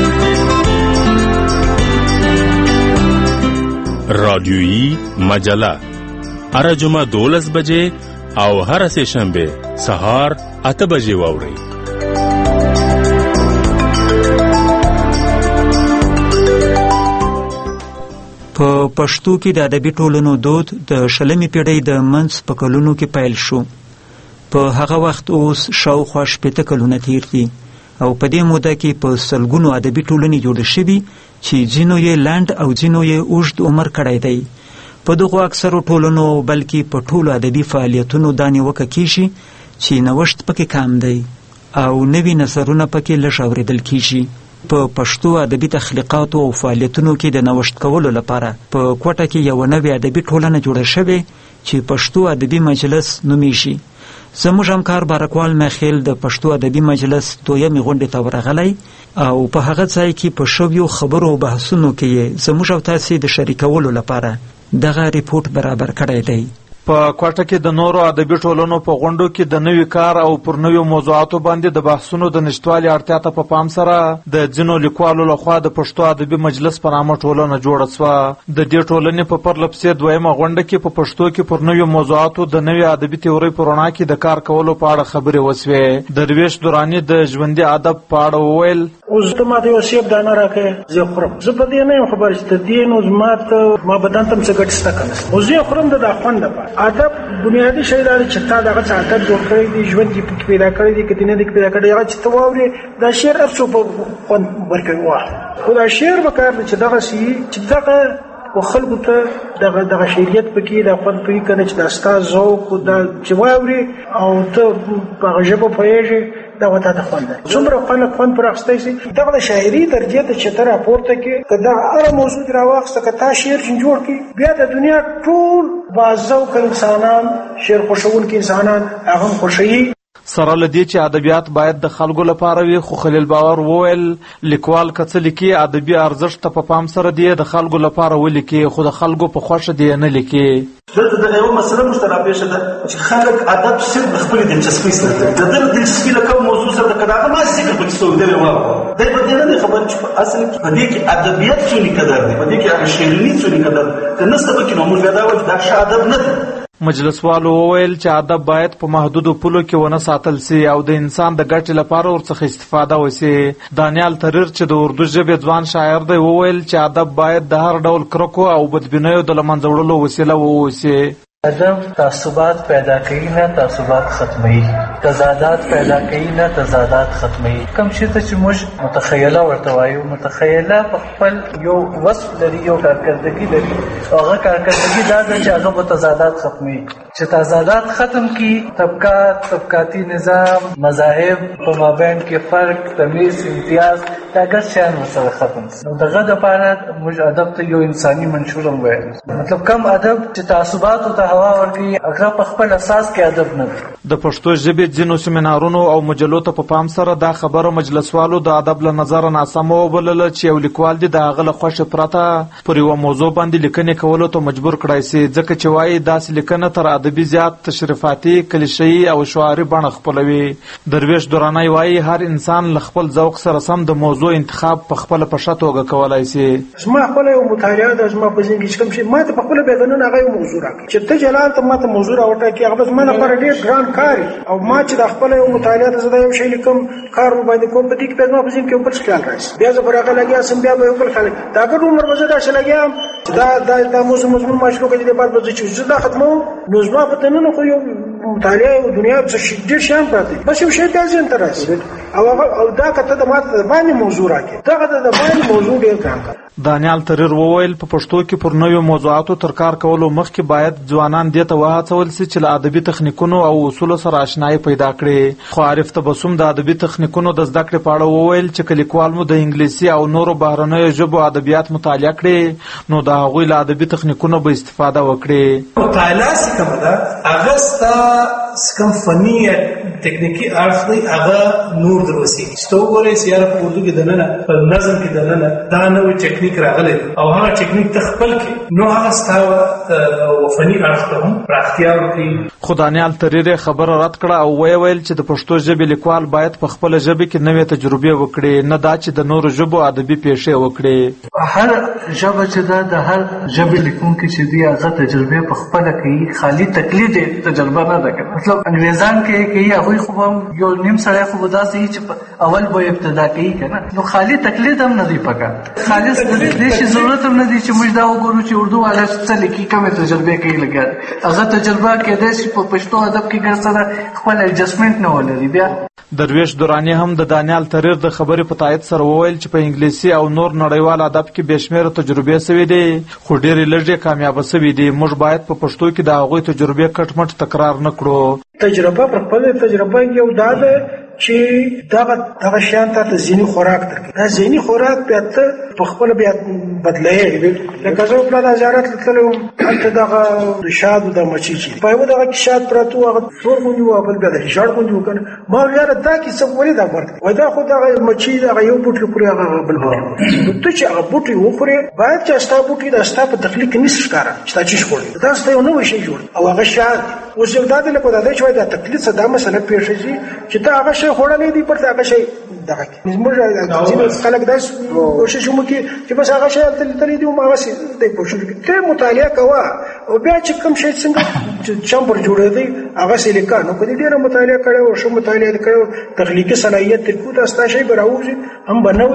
رادیویی مجله هر جمعه دولس بجې او هر سه شنبه سهار اته بجې واورئ. په پښتو کې د ادبي ټولنو دود د شلمې پیړۍ د منځ په کلونو کې پیل شو. په هغه وخت اوس شاوخوا شپېته کلونه تیر دي او په دې موده کې په سلګونو ادبي ټولنې جوړې شوي چې ځینو یې لنډ او ځینو یې اوږد عمر کړی دی. په دغو اکثرو ټولنو بلکې په ټولو ادبي فعالیتونو دا نیوکه کیږي چې نوښت پکې کم دی او نوي نظرونه پکې لږ اورېدل کیږي. په پښتو ادبي تخلیقاتو او فعالیتونو کې د نوښت کولو لپاره په کوټه کې یو نوې ادبي ټولنه جوړه شوې چې پښتو ادبي مجلس نومیږي. زموږ همکار بارکوال میخیل د پښتو ادبي مجلس دویمې غونډې ته ورغلی او په هغه ځای کې په شویو خبرو او بحثونو کې زموږ او تاسې د شریکولو لپاره دغه ریپورت برابر کړی دی. په کوټه کې د نورو ادبي ټولنو په غونډو کې د نوي کار او پر نویو موضوعاتو باندې د بحثونو د نشټوالي اړتیا ته په پام سره د ځینو لیکوالو لخوا د پښتو ادبي مجلس په نامه ټولنه جوړه شوه. د دې ټولنې په پرله پسې دویمه غونډه کې په پښتو کې پر نویو موضوعاتو د نوي ادبي تیورۍ په رڼا کې د کار کولو په اړه خبرې وسوې. درویش دراني د ژوندي ادب په اړه وویل: اوس ته ماته یو سیب دانه راکړې، زه خورم. زه په دې نه یم خبر چې د دې نو زما ته ما بدن ته څه ګټه شته کنه. اوس زه خورم د خوند لپاره ادب بنیادی شی دا چې تا دغه ادب جوړ کړی دی ژوند کې پیدا کړی دی کتنه دی پیدا کړی هغه چې ته واوري دا شعر افسو په خوند ورکوي واه خو دا شعر وکړ چې دغه سی چې دغه وخلکو ته دغه دغه شریعت پکې د خپل پری کنه چې د استاد ذوق او د جوابري او ته په ژبه پوهیږي دا وته د خوند څومره خلک خوند پر اخستای شي دغه د شاعري درجه ته چې تر راپورته کې کدا هر موضوع راوخسته کتا شعر جوړ کی بیا د دنیا ټول بازو ک انسانان شعر خوشون کې انسانان هغه خوشي سره لدی چې ادبیات باید د خلکو لپاره وي خو خلیل باور وویل لیکوال کڅ لیکي ادبي ارزښت ته په پام سره دی د خلکو لپاره ولیکي خو د خلکو په خوښه دی نه لیکي دلته د یو مسله مشترکه شته چې خلک ادب صرف د خپل دلچسپي سره د دل دلچسپي له کوم موضوع سره د کډاغه ما ذکر پکې څو دی واه دای په دې نه خبر چې اصل کې په دې کې ادبیات څه لیکدار دی په دې کې هغه شعري څه لیکدار د نسبه کې نو موږ دا وایو دا ښه ادب نه دی مجلسوالو وویل چې ادب باید په محدودو پولو کې ونه ساتل سي او د انسان د ګټې لپاره ورڅخه استفاده وشي دانیال تریر چې د اردو ژبې ځوان شاعر دی وویل چې ادب باید د هر ډول کرکو او بدبینیو د له منځه وړلو وسیله واوسي ادب تعصبات پیدا کوي نه تعصبات ختموي تضادات پیدا کوي نه تضادات ختموي کوم شي ته چې موږ متخیله ورته وایو متخیله په خپل یو وصف لري یو کارکردګي لري هغه کارکردګي دا ده چې هغه تضادات ختموي چې تضادات ختم کی طبقات طبقاتی نظام مذاهب په مابین کې فرق تمیز امتیاز دا ګر شان ورسره ختم نو دغه د پاره موږ ادب ته یو انساني منشور هم وایو مطلب کم ادب چې تعصبات او هوا ورګي هغه په خپل اساس کې ادب نه د پښتو ژبې ځینو سیمینارونو او مجلو ته په پام سره دا خبره مجلسوالو د ادب له نظر ناسمه وبلل چې یو لیکوال دی د هغه له خوښه پرته پر یو موضوع باندې لیکنې کولو ته مجبور کړای سي ځکه چې وایي داسې لیکنه تر ادبي زیات تشریفاتي کلیشه‌ای او شعاري بڼه خپلوي درویش دوراني وایي هر انسان له خپل ذوق سره سم د موضوع انتخاب په خپل پښه توګه کولای سي زما خپل یو مطالعه د زما په ذهن کې کوم شي ما ته خپل بیانونه هغه موضوع راکړي چې ته جلال ته ماته موضوع راوټه کې هغه زما لپاره ډېر ګران کار او ما چې د خپل یو مطالعه ته زده یو شی لیکم کار مو باندې کوم په دې کې په ما په ځین کې بل خیال راځي بیا زه برابر لګیا سم بیا به بل خلک دا ګډ عمر مزه دا شلګیا دا دا د موضوع مضمون ماشلو کې د بعد به چې زه ختمو نو زما په تنه خو یو مطالعه او دنیا څه ډېر شان پاتې بس یو شی ته ځین تر راسي او او دا کته د ماته باندې موضوع راکې دا د باندې موضوع ډېر ګران دانیال تریر وویل په پښتو کې پر نویو موضوعاتو تر کار کولو مخکې باید ځوانان دې ته وهڅول سي چې له ادبي تخنیکونو او اصولو سره آشنایي پیدا کړي خو عارف تبسم د ادبي تخنیکونو د زده کړې په اړه وویل چې لیکوال مو د انګلیسي او نورو بهرنیو ژبو ادبیات مطالعه کړي نو د هغوی له ادبي تخنیکونو به استفاده وکړي مطالعه څه کومه ده هغه ستا کوم فني تکنیکی اړخ دی هغه نور دروسي ستو ګورې سیاره په اردو کې دننه په نظم کې دننه دا نوې ټیکنیک راغلی او هغه ټیکنیک ته خپل کې نو هغه ستا فني اړخ ته هم پراختیا ورکړي خو دانیال تریر خبره رد کړه او ویل ویل چې د پښتو ژبې لیکوال باید په خپل ژبه کې نوې تجربې وکړي نه دا چې د نورو ژبو ادبي پیښې وکړي هر ژبه چې دا د هر ژبې لیکونکي چې دی هغه تجربې په خپل کوي خالی تقلید تجربه نه ده مطلب انګریزان کې کوي هغه خو یو نیم سره خو داسې چې اول به ابتدا کوي کنه نو خالی تقلید هم نه دی پکا خالص دې شي ضرورت هم نه دی چې موږ دا وګورو چې اردو والا څه لیکي کومه تجربه کوي لګا هغه تجربه کې د شي په پښتو ادب کې ګرځره خپل ایڈجسټمنټ نه ولري بیا درویش دورانی هم د دانیال تریر د خبرې په تایید سره وویل چې په انګلیسي او نور نړیوال ادب کې بشمیره تجربې سوي دي خو ډېرې لږې کامیاب سوي دي موږ باید په پښتو کې د هغوی تجربې کټ مټ تکرار نه کړو تجربه پر خپل تجربه یو دا ده چې دغه دغه شان ته ذهني خوراک درکړي دا ذهني خوراک بیا ته په خپل بیا بدلایي لکه زه په لاره زیارت تللم هلته دغه رشاد د مچي چې په یو دغه شاد پراتو هغه څور غونډي و بل بیا د رشاد غونډي وکنه ما یاره دا کې څه ولې دا ورته وای دا خو دغه مچي دغه یو بوټي پورې هغه بل بوټي ته چې هغه بوټي وخوري باید چې استا بوټي د استا په تخلیق نس ښکارا چې تا چی شوړي دا څه یو نو شي جوړ او هغه شاد اوس یو داده له کومه دا چې وای دا تقلید څه دا مسله پیښ شي چې تا هغه شی خوړلې دي پر هغه شی دغه موږ چې خلک داس کوشش وکړي چې بس هغه شی تل تل دي او هغه سي د کوشش ته مطالعه کوه او بیا چې کوم شی څنګه چمبر جوړې دي هغه سي لیکه نو کدي ډیره مطالعه کړو او شو مطالعه کړو تخلیقي صلاحیت تر کو تاسو شی براوځي هم بنوي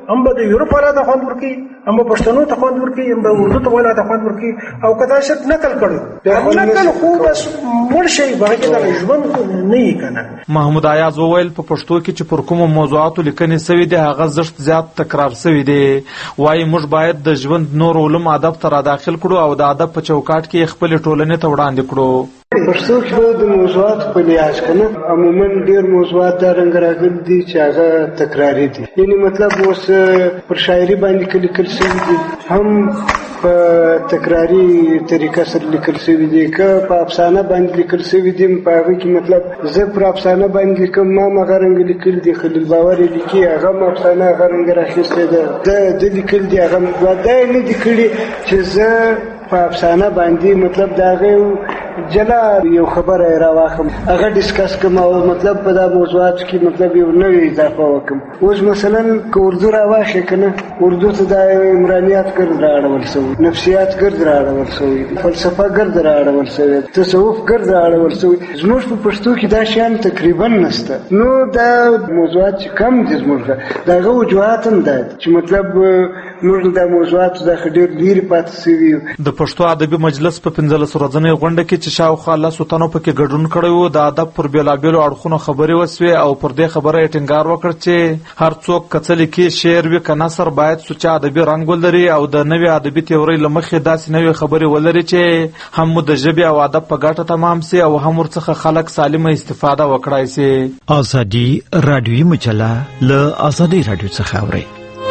هم به د یورپ والا ته خوند ورکوي، هم به پښتنو ته خوند ورکوي، هم به اردو ته والا ته خوند ورکوي. او که دا شرط نقل کړی نقل خو بس مړ شي به کې دا ژوند نه یې کنه. محمود ایاز وویل په پښتو کې چې پر کومو موضوعاتو لیکنې سوي دي هغه زښت زیات تکرار سوي دي. وایي موږ باید د ژوند نور علوم ادب ته را داخل کړو او د ادب په چوکاټ کې خپل ټولنې ته وړاندې کړو. پښتو کې د موضوعات په لحاظ کنه عموما ډیر موضوعات دا رنګ راغلي دي چې هغه تکراری دي. یعنی مطلب اوس پر شاعري باندې لیکل شوي دي هم په تکراری طریقه سره لیکل شوي دي، که په افسانه باندې لیکل شوي دي په هغه کې مطلب زه پر افسانه باندې لیکم ما مغه رنګ لیکل دي، خلیل باور لیکي هغه افسانه هغه رنګ راخیسته ده د لیکل دي هغه دا نه دي کړي چې زه په افسانه باندې مطلب دا غو جلا یو خبره راواخم هغه ډیسکس کوم او مطلب په دا موضوعات کې مطلب یو نوې اضافه وکم. اوس مثلا که اردو راواخې کنه اردو ته د عمرانیات ګرد راړول شوی، نفسیات ګرد راړول شوی، فلسفه ګرد راړول شوی، تصوف ګرد راړول شوی. زموږ په پښتو کې دا شیان تقریبا نشته. نو دا موضوعات چې کم دي زموږ دغه وجوهات هم ده چې مطلب موږ د موضوعات د خډیر لري پاتې شوی. د پښتو ادبي مجلس په پنځلس ورځنۍ غونډه کې چې شاوخوا لسو تنو پکې ګډون کړی و د ادب پر بېلابېلو اړخونو خبرې وسوې او پر دې خبره یې ټینګار وکړ چې هر څوک که څه لیکي شعر وي که نثر باید سوچه ادبي رنګ ولري او د نوې ادبي تیورۍ له مخې داسې نوې خبرې ولري چې هم مو د ژبې او ادب په ګټه تمام سي او هم ورڅخه خلک سالمه استفاده وکړای سي. ازادي رادیوي مجله له ازادي رادیو څخه اورئ.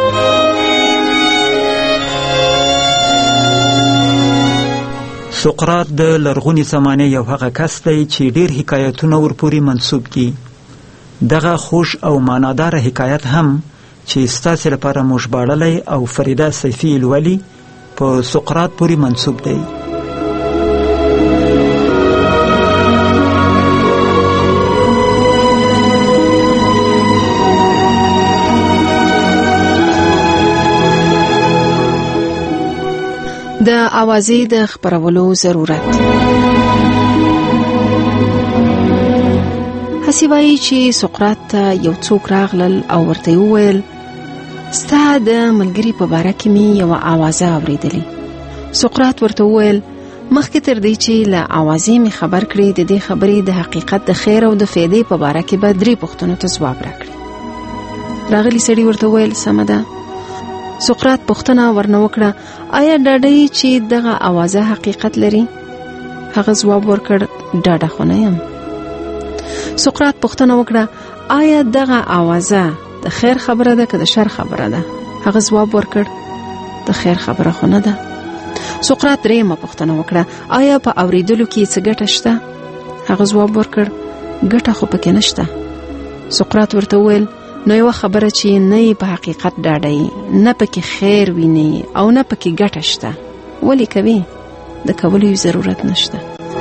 سقراط د لرغونی زمانه یو هغه کس دی چې ډیر حکایتونه ورپورې منسوب دي. دغه خوش او معنادار حکایت هم چې ستاسو لپاره موږ باړلې او فریده سیفی الولی په سقراط پورې منسوب دی. د اوازې د خبرولو ضرورت. هسې وایي چې سقراط ته یو څوک راغلل او ورته وویل ستا د ملګري په باره کې مې یوه اوازه اورېدلې. سقراط ورته وویل مخکې تر دې چې له اوازې مې خبر کړې د دې خبرې د حقیقت د خیر او د فایدې په باره کې به درې پوښتنو ته ځواب راکړي. راغلی سړي ورته وویل سمه ده. سقراط پوښتنه ورنه وکړه آیا ډاډه چې دغه اوازه حقیقت لري؟ هغه ځواب ورکړ ډاډه خو نه یم. سقراط پوښتنه وکړه آیا دغه اوازه د خیر خبره ده که د شر خبره ده؟ هغه ځواب ورکړ د خیر خبره خو نه ده. سقراط درېیمه پوښتنه وکړه آیا په اوریدلو کې څه ګټه شته؟ هغه ځواب ورکړ ګټه خو پکې نشته. سقراط ورته وویل نو یو خبره چې نه په حقیقت ډاډه نه پکې خیر ویني او نه پکې ګټه شته ولی کوي د کولو ضرورت نشته.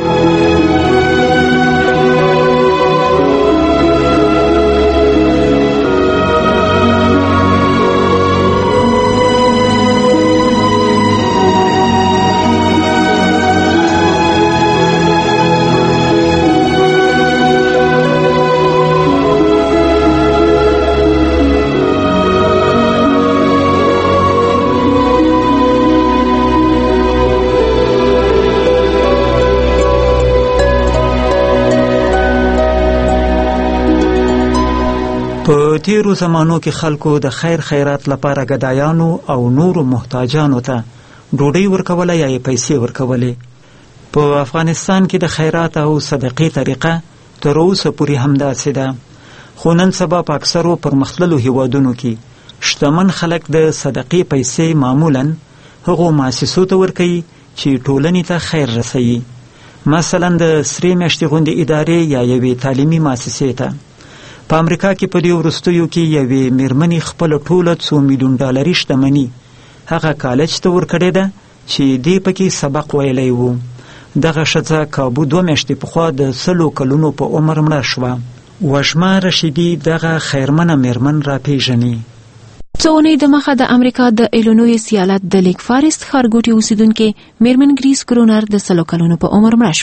په تیرو زمانو کې خلکو د خیر خیرات لپاره ګدایانو او نورو محتاجانو ته ډوډۍ ورکوله یا یې پیسې ورکولې. په افغانستان کې د خیرات او صدقې طریقه تر اوسه پورې همداسې ده، خو نن سبا په اکثرو پرمختللو هیوادونو کې شتمن خلک د صدقې پیسې معمولا هغو مؤسسو ته ورکوي چې ټولنې ته خیر رسوي، مثلا د سرې میاشتې غوندې ادارې یا یوې تعلیمي مؤسسې ته. په امریکا کې په دې وروستیو کې یوې میرمنې خپله ټوله څو میلیون ډالري شتمني هغه کالج ته ورکړې ده چې دې پکې سبق ویلی و. دغه ښځه کابو دوه میاشتې پخوا د سلو کلونو په عمر مړه شوه. وژمه رشیدي دغه خیرمنه میرمن راپېژني. څو اونۍ دمخه د امریکا د ایلینویس ایالت د لیک فارست ښارګوټي اوسیدونکې میرمن ګریس کرونر د سلو کلونو په عمر مړه شوه.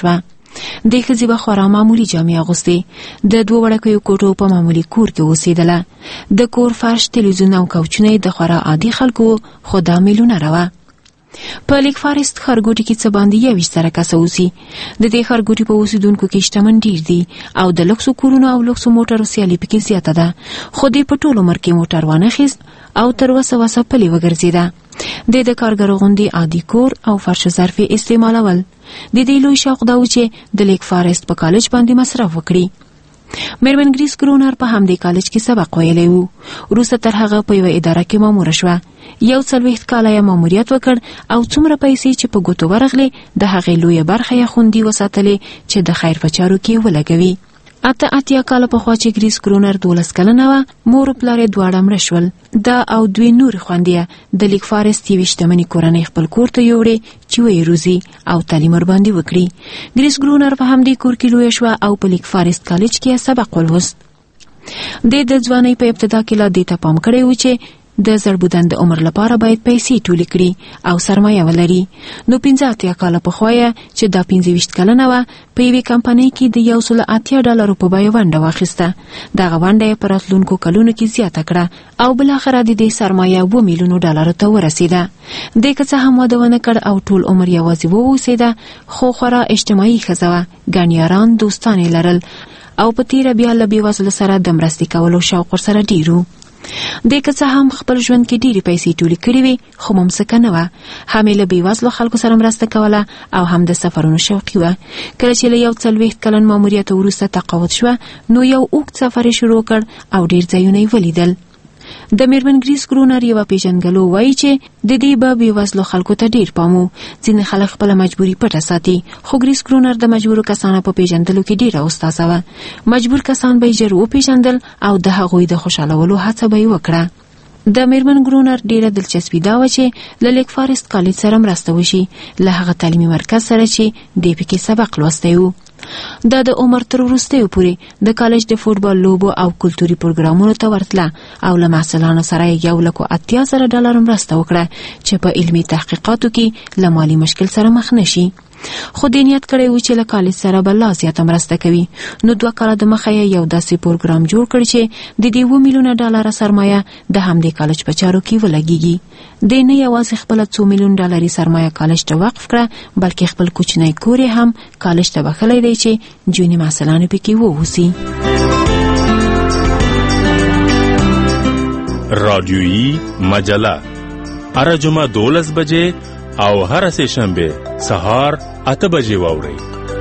د ښځې به خورا معمولي جامې اغوستې. د دوه وړکیو کوټو په معمولي کور کې اوسېدله. د کور فرش، تلویزیون او کوچونه د خورا عادي خلکو، خو دا میلیونره وه. په لیک فارست ښارګوټي کې څه باندې یویشت زره کسه اوسي. د دې ښارګوټي په اوسیدونکو کې شتمن ډیر دي او د لوکسو کورونو او لوکسو موټرو سیالي پکې زیاته ده. خو دې په ټول عمر کې موټر وانخیست او تر وسه وسه پلې وګرځېده. د د کارګرو غوندې عادي کور او فرش ظرفي استعمالول. د دې لوی شوق دا و چې د لیک فارست په کالج باندې مصرف وکړي. میرمن ګریس کرونر په همدې کالج کې سبق ویلی وو. وروسته تر هغه په یوه اداره کې ماموره شوه. یو څلوېښت کاله یې ماموریت وکړ او څومره پیسې چې په ګوتو ورغلې د هغې لویه برخه یې خوندي وساتلې چې د خیر په چارو کې ولګوي. اته اتیا کاله پخوا چې ګریس کرونر دولس کلنه وه، مور او پلار یې دواړه مړه شول. دا او دوې نورې خویندې یې د لیک فارست یوې شتمنې کورنۍ خپل کور ته یوړې چې ویې روزي او تعلیم ورباندې وکړي. ګریس کرونر په همدې کور کې لویه شوه او په لیک فارست کالج کې یې سبق ولوست. د د ځوانۍ په ابتدا کې لا دې ته پام کړی و چې د زړبودن د عمر لپاره باید پیسې ټولې کړي او سرمایه ولري. نو پنځه اتیا کاله پخوا یې چې دا پنځه ویشت کلنه وه، په یوې کمپنۍ کې د یو سل اتیا ډالرو په بیه ونډه واخیسته. دغه ونډه یې په راتلونکو کلونو کې زیاته کړه او بالاخره د دې سرمایه اووه میلیونو ډالرو ته ورسېده. دې که څه هم واده ونه کړ او ټول عمر یوازې واوسېده، خو خورا اجتماعي ښځه وه. ګڼ یاران، دوستان یې لرل او په تیره بیا له بېوزلو سره د مرستې کولو شوق ورسره ډېر و. دې که څه هم خپل ژوند کې ډېرې پیسې ټولې کړې وې، خو ممسکه نه وه. هم یې له بېوزلو خلکو سره مرسته کوله او هم د سفرونو شوقي وه. کله چې له یو څلوېښت کلن ماموریت وروسته تقاعد شوه، نو یو اوږد سفر یې شروع کړ او ډېر ځایونه یې ولیدل. د میرمن ګریس کرونر یوه پیژنګلو وایي چې د دې به بېوزلو خلکو ته ډېر پام و. ځینې خلک خپله مجبوري پټه ساتي، خو ګریس کرونر د مجبورو کسانو په پیژندلو کې ډېره استاذه وه. مجبور کسان به یې ژر وپیژندل او د هغوی د خوشحالولو هڅه به یې وکړه. د میرمن کرونر ډېره دلچسپي دا وه چې له لیک فارست کالج سره مرسته وشي، له هغه تعلیمي مرکز سره چې دی پکې سبق لوستی و. دا د عمر تر وروستیو پورې د کالج د فوټبال لوبو او کلتوري پروګرامونو ته ورتله او له محصلانو سره یې یو لکو اتیا زره ډالر مرسته وکړه چې په علمي تحقیقاتو کې له مالي مشکل سره مخ نشي. خو دې نیت کړی و چې له کالج سره به لا زیاته مرسته کوي. نو دوه کاله د مخه یې یو داسې پروګرام جوړ کړ چې د دې اووه میلیونه ډالره سرمایه د همدې کالج په چارو کې ولګېږي. دی نه یوازې خپله څو میلیون ډالري سرمایه کالج ته وقف کړه، بلکې خپل کوچنی کور یې هم کالج ته بخښلی دی چې جونې محصلان پکې واوسي. رادیویی مجله هره جمعه دولس بجې او هر سه شنبه سهار اته بجې واورئ.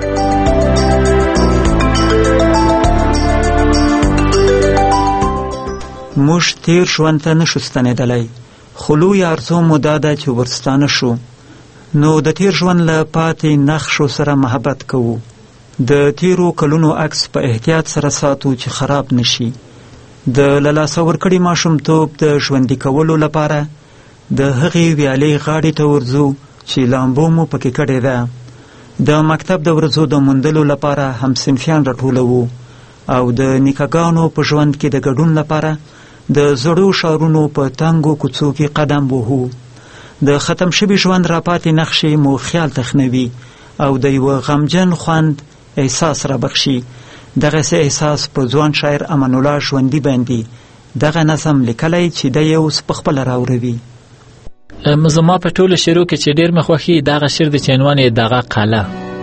موږ تیر ژوند ته نشو ستنېدلی، خو لوی ارزو مو دا ده چې ورستانه شو. نو د تیر ژوند له پاتې نقشو سره محبت کوو. د تیرو کلونو عکس په احتیاط سره ساتو چې خراب نشي. د له لاسه ورکړي ماشومتوب د ژوندي کولو لپاره د هغې ویالې غاړې ته ورځو چې لامبو مو پکې کړې ده. د مکتب د ورځو د موندلو لپاره همصنفیان راټولوو او د نیکهګانو په ژوند کې د ګډون لپاره د زړو ښارونو په تنګو کوڅو کې قدم وهو. د ختم شوي ژوند راپاتې نقشې مو خیال تخنوي او د یوه غمجن خوند احساس رابخشي. دغسې احساس په ځوان شاعر امان الله ژوندي باندې دغه نظم لیکلی چې دی یې اوس پخپله راوروي. زما په ټولو شعرو کې چې ډېر مې خوښي دغه شعر دی چې عنوان یې دغه قلعه.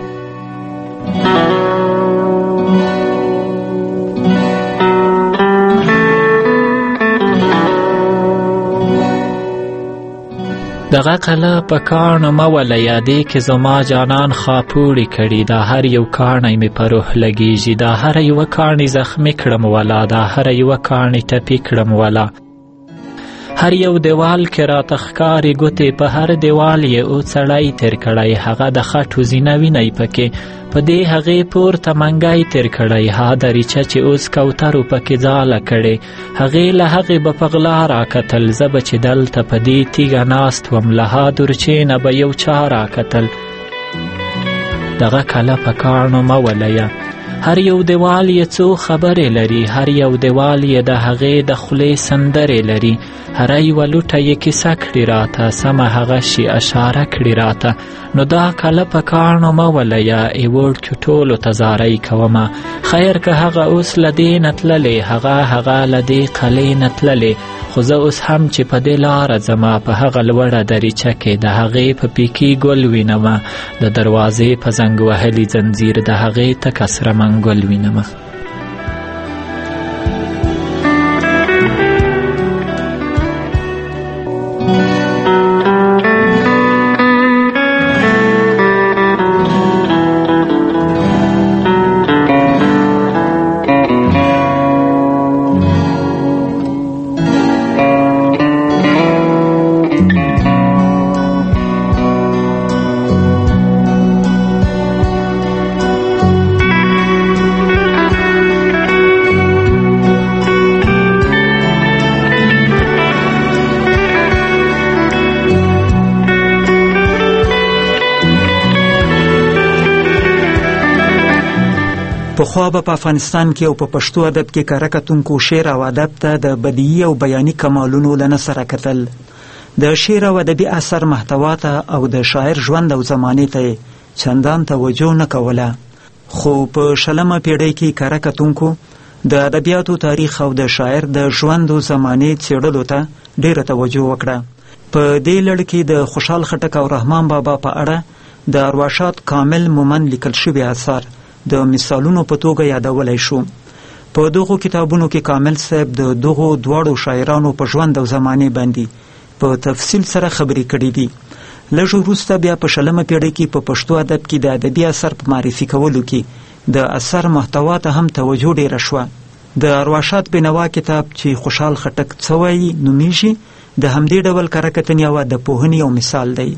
دغه قلعه په کاڼو مه وله یادې کې زما جانان خاپوړې کړي. دا هر یو کاڼی مې په روح لګېږي، دا هر یوه کاڼي زخمي کړم ولا، دا هر یوه کاڼي ټپي کړم ولا. هر یو دیوال کې راته ښکاري ګوتې، په هر دیوال یې او څړی تیر کړی. هغه د خټو زینه وینی پکې، په دې هغې پورته منګی تیر کړی. ها دریچه چې اوس کوترو پکې ځاله کړې، هغې له هغې به په غلا راکتل. زه به چې دلته په دې تیږه ناست وم، له ها دورچې نه به یو چا راکتل. دغه کله په کاڼو مه ولایه، هر یو دیوال یې څو خبرې لري، هر یو دیوال یې د هغې د خولې سندرې لري. هره یوه لوټه یې کیسه کړي راته، سمه هغه شي اشاره کړي راته. نو دا کله په کاڼو مه وليه، ای وړکیو ټولو ته زارۍ کومه. خیر که هغه اوس له دې نه تللې، هغه هغه له دې قلعې نه تللې. خو زه اوس هم چې په دې لاره ځمه، په هغه لوړه دریچه کې د هغې په پیکي ګل وینمه. د دروازې په زنګ وهلي ځنځیر د هغې تکه سره منګل وینمه. پخوا به په افغانستان کې او په پښتو ادب کې کره کتونکو شعر او ادب ته د بدیعي او بیاني کمالونو له نه سره کتل. د شعر او ادبي اثر محتوا ته او د شاعر ژوند او زمانې ته چندان توجه نه کوله. خو په شلمه پیړۍ کې کره کتونکو د ادبیاتو تاریخ او د شاعر د ژوند او زمانې څېړلو ته ډېره توجه وکړه. په دې لړ کې د خوشحال خټک او رحمان بابا په اړه د ارواښاد کامل مومند لیکل شوي اثار د مثالونو په توګه یادولای شو. په دغو کتابونو کې کامل صاحب د دغو دواړو شاعرانو په ژوند او زمانې باندې په تفصیل سره خبرې کړې دي. لږ وروسته بیا په شلمه پیړۍ کې په پښتو ادب کې د ادبي اثر په معرفي کولو کې د اثر محتوا ته هم توجه ډېره شوه. د ارواښاد بینوا کتاب چې خوشحال خټک څه وایي نومیږي، د همدې ډول کره کتنې او د پوهنې یو مثال دی.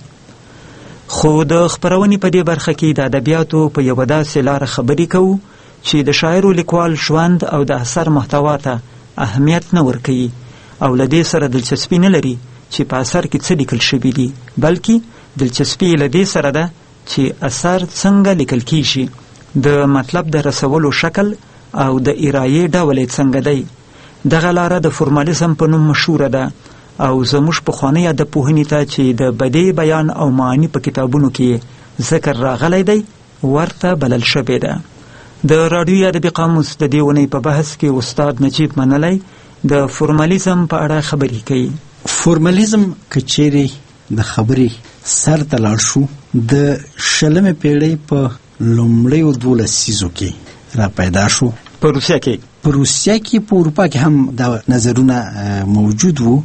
خو د خپرونې په دې برخه کې د ادبیاتو په یوه داسې لاره خبرې کوو چې د شاعر او لیکوال ژوند او د اثر محتوا ته اهمیت نه ورکوي او له دې سره دلچسپي نه لري چې په اثر کې څه لیکل شوي دي، بلکې دلچسپي له دې سره ده چې اثر څنګه لیکل کیږي، د مطلب د رسولو شکل او د ارایې ډول یې څنګه دی. دغه لاره د فورمالیزم په نوم مشهوره ده او زموږ پخوانی ادب پوهنې ته چې د بدیع بیان او معانی په کتابونو کې ذکر راغلی دی ورته بلل شوې ده. د راډیو ادبي قاموس د دې اونۍ په بحث کې استاد نجیب منلی د فورمالیزم په اړه خبرې کوي. فورمالیزم که چیرې د خبرې سر ته لاړ شو، د شلمې پیړۍ په لومړیو دولس لسیزو کې را پیدا شو. په روسیه کې په روسیه کې په اروپا کې هم دا نظرونه موجود وو.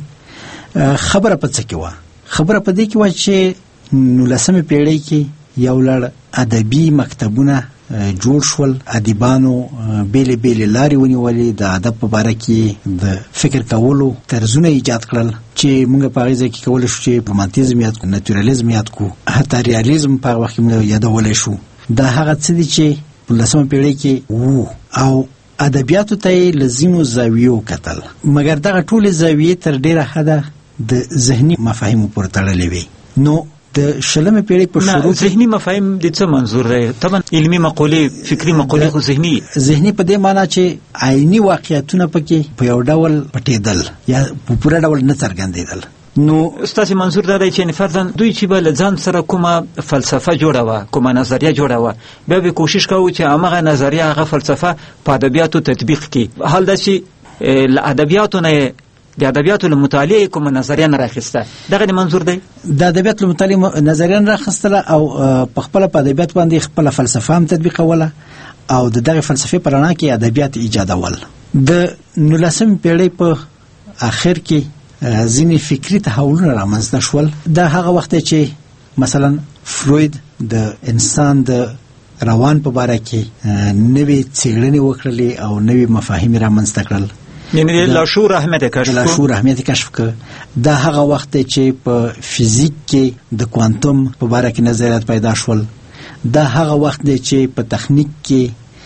خبره په څه کې وه؟ خبره په دې کې وه چې نولسمې پیړۍ کې یو لړ ادبي مکتبونه جوړ شول، ادیبانو بیلې بیلې لارې ونیولې، د ادب په باره کې د فکر کولو طرزونه ایجاد کړل چې موږ په هغې ځای کې کولی شو چې رومانتیزم یاد کړو، ناتورالیزم یاد کړو، حتی ریالیزم په هغه وخت کې موږ یادولی شو. دا هغه څه دي چې په لسمه پیړۍ کې وو او ادبیاتو ته یې له ځینو زاویو کتل، مګر دغه ټولې زاویې تر ډېره حده د ذهني مفاهیمو پورې تړلې وي. نو د شلمه پیړۍ په شروع ذهني مفاهیم د څه منظور دی؟ طبعا علمي مقولې، فکري مقولې خو ذهني ذهني په دې معنی چې عیني واقعیتونه پکې په یو ډول پټېدل یا په پوره ډول نه څرګندېدل. نو ستاسې منظور دا دی چې فرضاً دوی چې به له ځان سره کومه فلسفه جوړه وه، کومه نظریه جوړه وه، بیا به کوشش کوو چې همغه نظریه، هغه فلسفه په ادبیاتو تطبیق کړي. حال دا چې له ادبیاتو نه د ادبیاتو له مطالعې کومه نظریه نه راخیسته، دغه د منظور دی؟ د ادبیاتو له مطالعې نظریه نه راخیستله او په خپله په ادبیات باندې خپله فلسفه هم تطبیقوله او د دغې فلسفې په رڼا کې ادبیات ایجادول. د نولسمې پیړۍ په آخر کې ځینې فکري تحولونه رامنځته شول. دا هغه وخت چې مثلا فروید د انسان د روان په باره کې نوې څېړنې وکړلې او نوې مفاهیم رامنځته کړل، یعنی لاشعور اهمیت کشف کړ. لاشعور اهمیت کشف کړ. دا هغه وخت چې په فزیک کې د کوانتم په باره کې نظریات پیدا شول. دا هغه وخت چې په تخنیک کې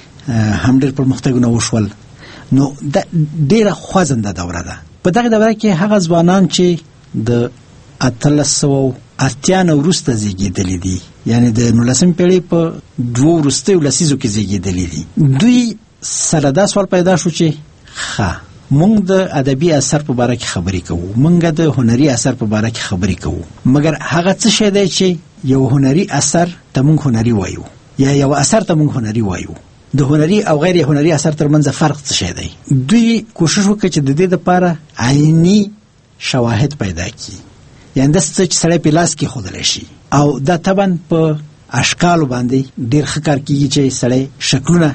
هم ډېر پرمختګونه وشول. نو دا ډېره خوځنده دوره ده. په دغه دوره کې هغه ځوانان چې د اتلس سوه اتیا نه وروسته زیږیدلي دي، یعنی د نولسمې پیړۍ په دوو وروستیو لسیزو کې زیږیدلي دي. دوی سره دا سوال پیدا شو چې ښه مونږ د ادبي اثر په باره کې خبرې کوو، مونږ د هنري اثر په باره کې خبرې کوو، مګر هغه څه شی دی چې یو هنري اثر ته مونږ هنري وایو یا یو اثر ته مونږ هنري وایو، د هنري او غیر هنري اثر ترمنځ فرق څه شی دی؟ دوی کوشش وکړي چې د دې لپاره عیني شواهد پیدا کړي، یعنی د څه چې سړی په لاس کې ښودلی شي، او دا طبعا په اشکالو باندې ډېر ښه کار کېږي چې سړی شکلونه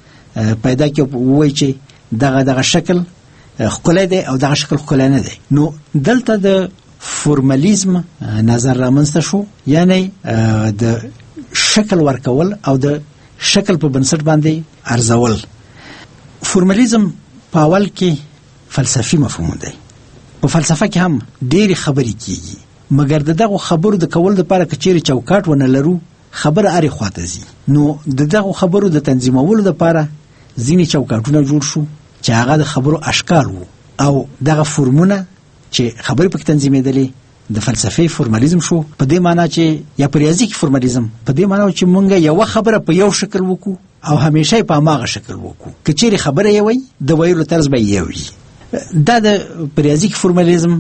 پیدا کړي او ووایي چې دغه دغه شکل ښکلی دی او دغه شکل ښکلی نه دی. نو دلته د فورمالیزم نظر رامنځته شو، یعنی د شکل ورکول او د شکل په بنسټ باندې ارزول. فورمالیزم په اول کې فلسفي مفهوم دی، په فلسفه کې هم ډېرې خبرې کېږي، مګر د دغو خبرو د کولو دپاره که چیرې چوکاټ ونه لرو خبره هرې خواته ځي. نو د دغو خبرو د تنظیمولو دپاره ځینې چوکاټونه جوړ شو چې هغه د خبرو اشکال وو، او دغه فورمونه چې خبرې پکې تنظیمېدلې د فلسفې فورمالیزم شو. په دې معنا چې یا په ریاضي کې فورمالیزم په دې معنا چې مونږ یوه خبره په یو شکل وکړو او همیشه په هماغه شکل وکړو، که چیرې خبره یې وي د ویلو طرز به یې وي. دا د په ریاضي کې فورمالیزم،